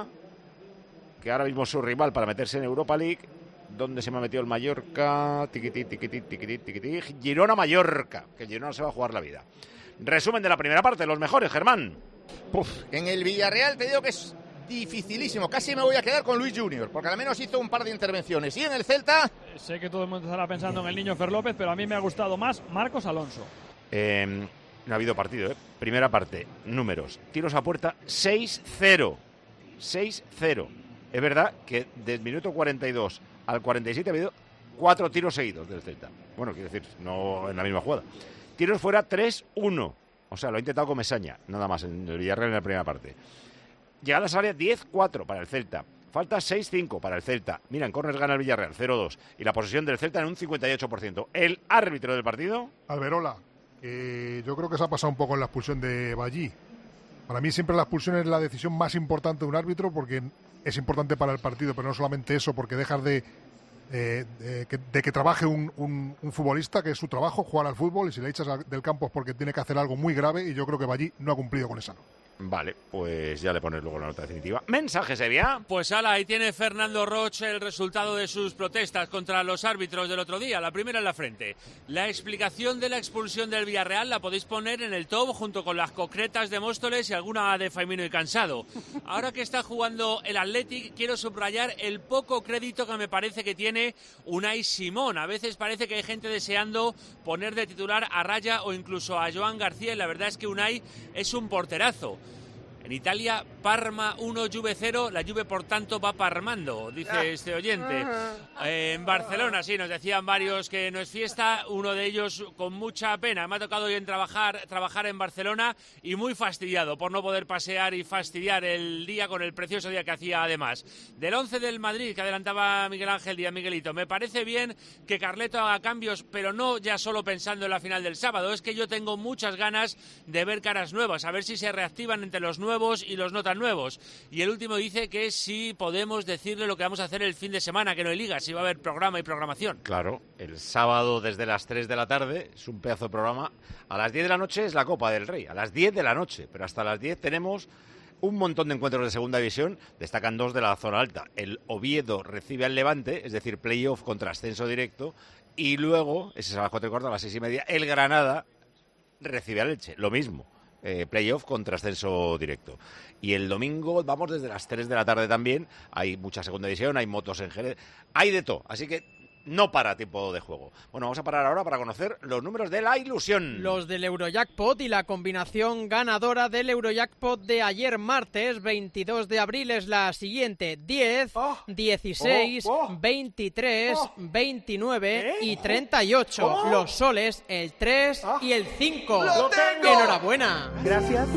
que ahora mismo es su rival para meterse en Europa League. ¿Dónde se me ha metido el Mallorca? Tiquití, tiquití, tiquití, tiquití. Girona-Mallorca, que Girona se va a jugar la vida. Resumen de la primera parte, los mejores, Germán. Puf, en el Villarreal te digo que es dificilísimo, casi me voy a quedar con Luis Junior, porque al menos hizo un par de intervenciones. Y en el Celta, sé que todo el mundo estará pensando en el niño Fer López, pero a mí me ha gustado más Marcos Alonso. Eh, no ha habido partido, ¿eh? Primera parte, números, tiros a puerta, seis cero. seis cero. Es verdad que del minuto cuarenta y dos al cuarenta y siete ha habido cuatro tiros seguidos del Celta. Bueno, quiero decir, no en la misma jugada. Tiros fuera tres uno. O sea, lo ha intentado Comesaña, nada más, en el Villarreal en la primera parte. Llegadas al área diez cuatro para el Celta. Falta seis cinco para el Celta. Mira, en córner gana el Villarreal cero dos. Y la posesión del Celta en un cincuenta y ocho por ciento. El árbitro del partido, Alberola. Eh, yo creo que se ha pasado un poco en la expulsión de Ballí. Para mí siempre la expulsión es la decisión más importante de un árbitro porque es importante para el partido, pero no solamente eso, porque dejas de, eh, de, que, de que trabaje un, un, un futbolista, que es su trabajo, jugar al fútbol, y si le echas del campo es porque tiene que hacer algo muy grave, y yo creo que Ballí no ha cumplido con esa. Vale, pues ya le pones luego la nota definitiva. Mensaje, Sevilla. Pues ala, ahí tiene Fernando Roche el resultado de sus protestas contra los árbitros del otro día. La primera en la frente. La explicación de la expulsión del Villarreal la podéis poner en el top junto con las concretas de Móstoles y alguna de Faimino y Cansado. Ahora que está jugando el Athletic, quiero subrayar el poco crédito que me parece que tiene Unai Simón. A veces parece que hay gente deseando poner de titular a Raya o incluso a Joan García, y la verdad es que Unai es un porterazo. En Italia, Parma uno, Juve cero. La Juve, por tanto, va parmando, dice este oyente. Eh, en Barcelona, sí, nos decían varios que no es fiesta. Uno de ellos con mucha pena. Me ha tocado hoy en trabajar, trabajar en Barcelona y muy fastidiado por no poder pasear y fastidiar el día con el precioso día que hacía además. Del once del Madrid, que adelantaba Miguel Ángel Díaz Miguelito. Me parece bien que Carleto haga cambios, pero no ya solo pensando en la final del sábado. Es que yo tengo muchas ganas de ver caras nuevas, a ver si se reactivan entre los nuevos y los no tan nuevos. Y el último dice que si podemos decirle lo que vamos a hacer el fin de semana, que no hay liga, si va a haber programa y programación. Claro, el sábado desde las tres de la tarde es un pedazo de programa. A las diez de la noche es la Copa del Rey, a las diez de la noche, pero hasta las diez tenemos un montón de encuentros de segunda división. Destacan dos de la zona alta. El Oviedo recibe al Levante, es decir, playoff contra ascenso directo, y luego, ese es a las cuatro y cuarto, a las seis y media, el Granada recibe al Elche, lo mismo. Eh, playoff contra ascenso directo. Y el domingo vamos desde las tres de la tarde también. Hay mucha segunda división, hay motos en Jerez, hay de todo. Así que no para tiempo de juego. Bueno, vamos a parar ahora para conocer los números de la ilusión. Los del Eurojackpot y la combinación ganadora del Eurojackpot de ayer martes, veintidós de abril, es la siguiente: diez, dieciséis, veintitrés, veintinueve y treinta y ocho. Los soles, el tres y el cinco. ¡Lo tengo! ¡Enhorabuena! Gracias.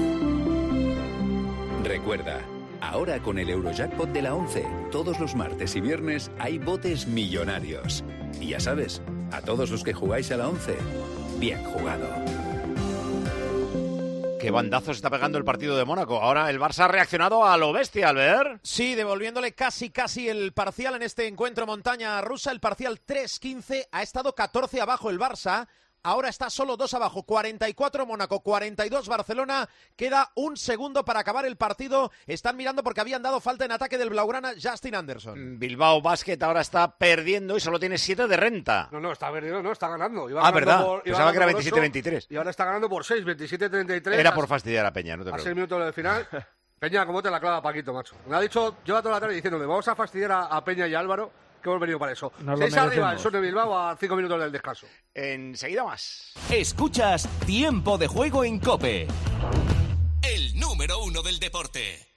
Recuerda, ahora con el Eurojackpot de la once, todos los martes y viernes hay botes millonarios. Y ya sabes, a todos los que jugáis a la once, bien jugado. Qué bandazo se está pegando el partido de Mónaco. Ahora el Barça ha reaccionado a lo bestia, Albert. Sí, devolviéndole casi casi el parcial en este encuentro montaña rusa. El parcial tres quince, ha estado catorce abajo el Barça. ahora está solo dos abajo, cuarenta y cuatro Mónaco, cuarenta y dos Barcelona, queda un segundo para acabar el partido, están mirando porque habían dado falta en ataque del blaugrana Justin Anderson. Bilbao Basket ahora está perdiendo y solo tiene siete de renta. No, no, está perdiendo, no, está ganando. Iba ah, ganando verdad, por, pensaba que era veintisiete veintitrés. Y ahora está ganando por seis, veintisiete treinta y tres. Era por fastidiar a Peña, no te preocupes. A seis preocupes. minutos del final. Peña, ¿cómo te la clava Paquito, macho? Me ha dicho, lleva toda la tarde diciéndome, vamos a fastidiar a, a Peña y a Álvaro, que hemos venido para eso. Nos Seis lo arriba, el merecemos. Sur de Bilbao a cinco minutos del descanso. Enseguida más. Escuchas Tiempo de Juego en COPE. El número uno del deporte.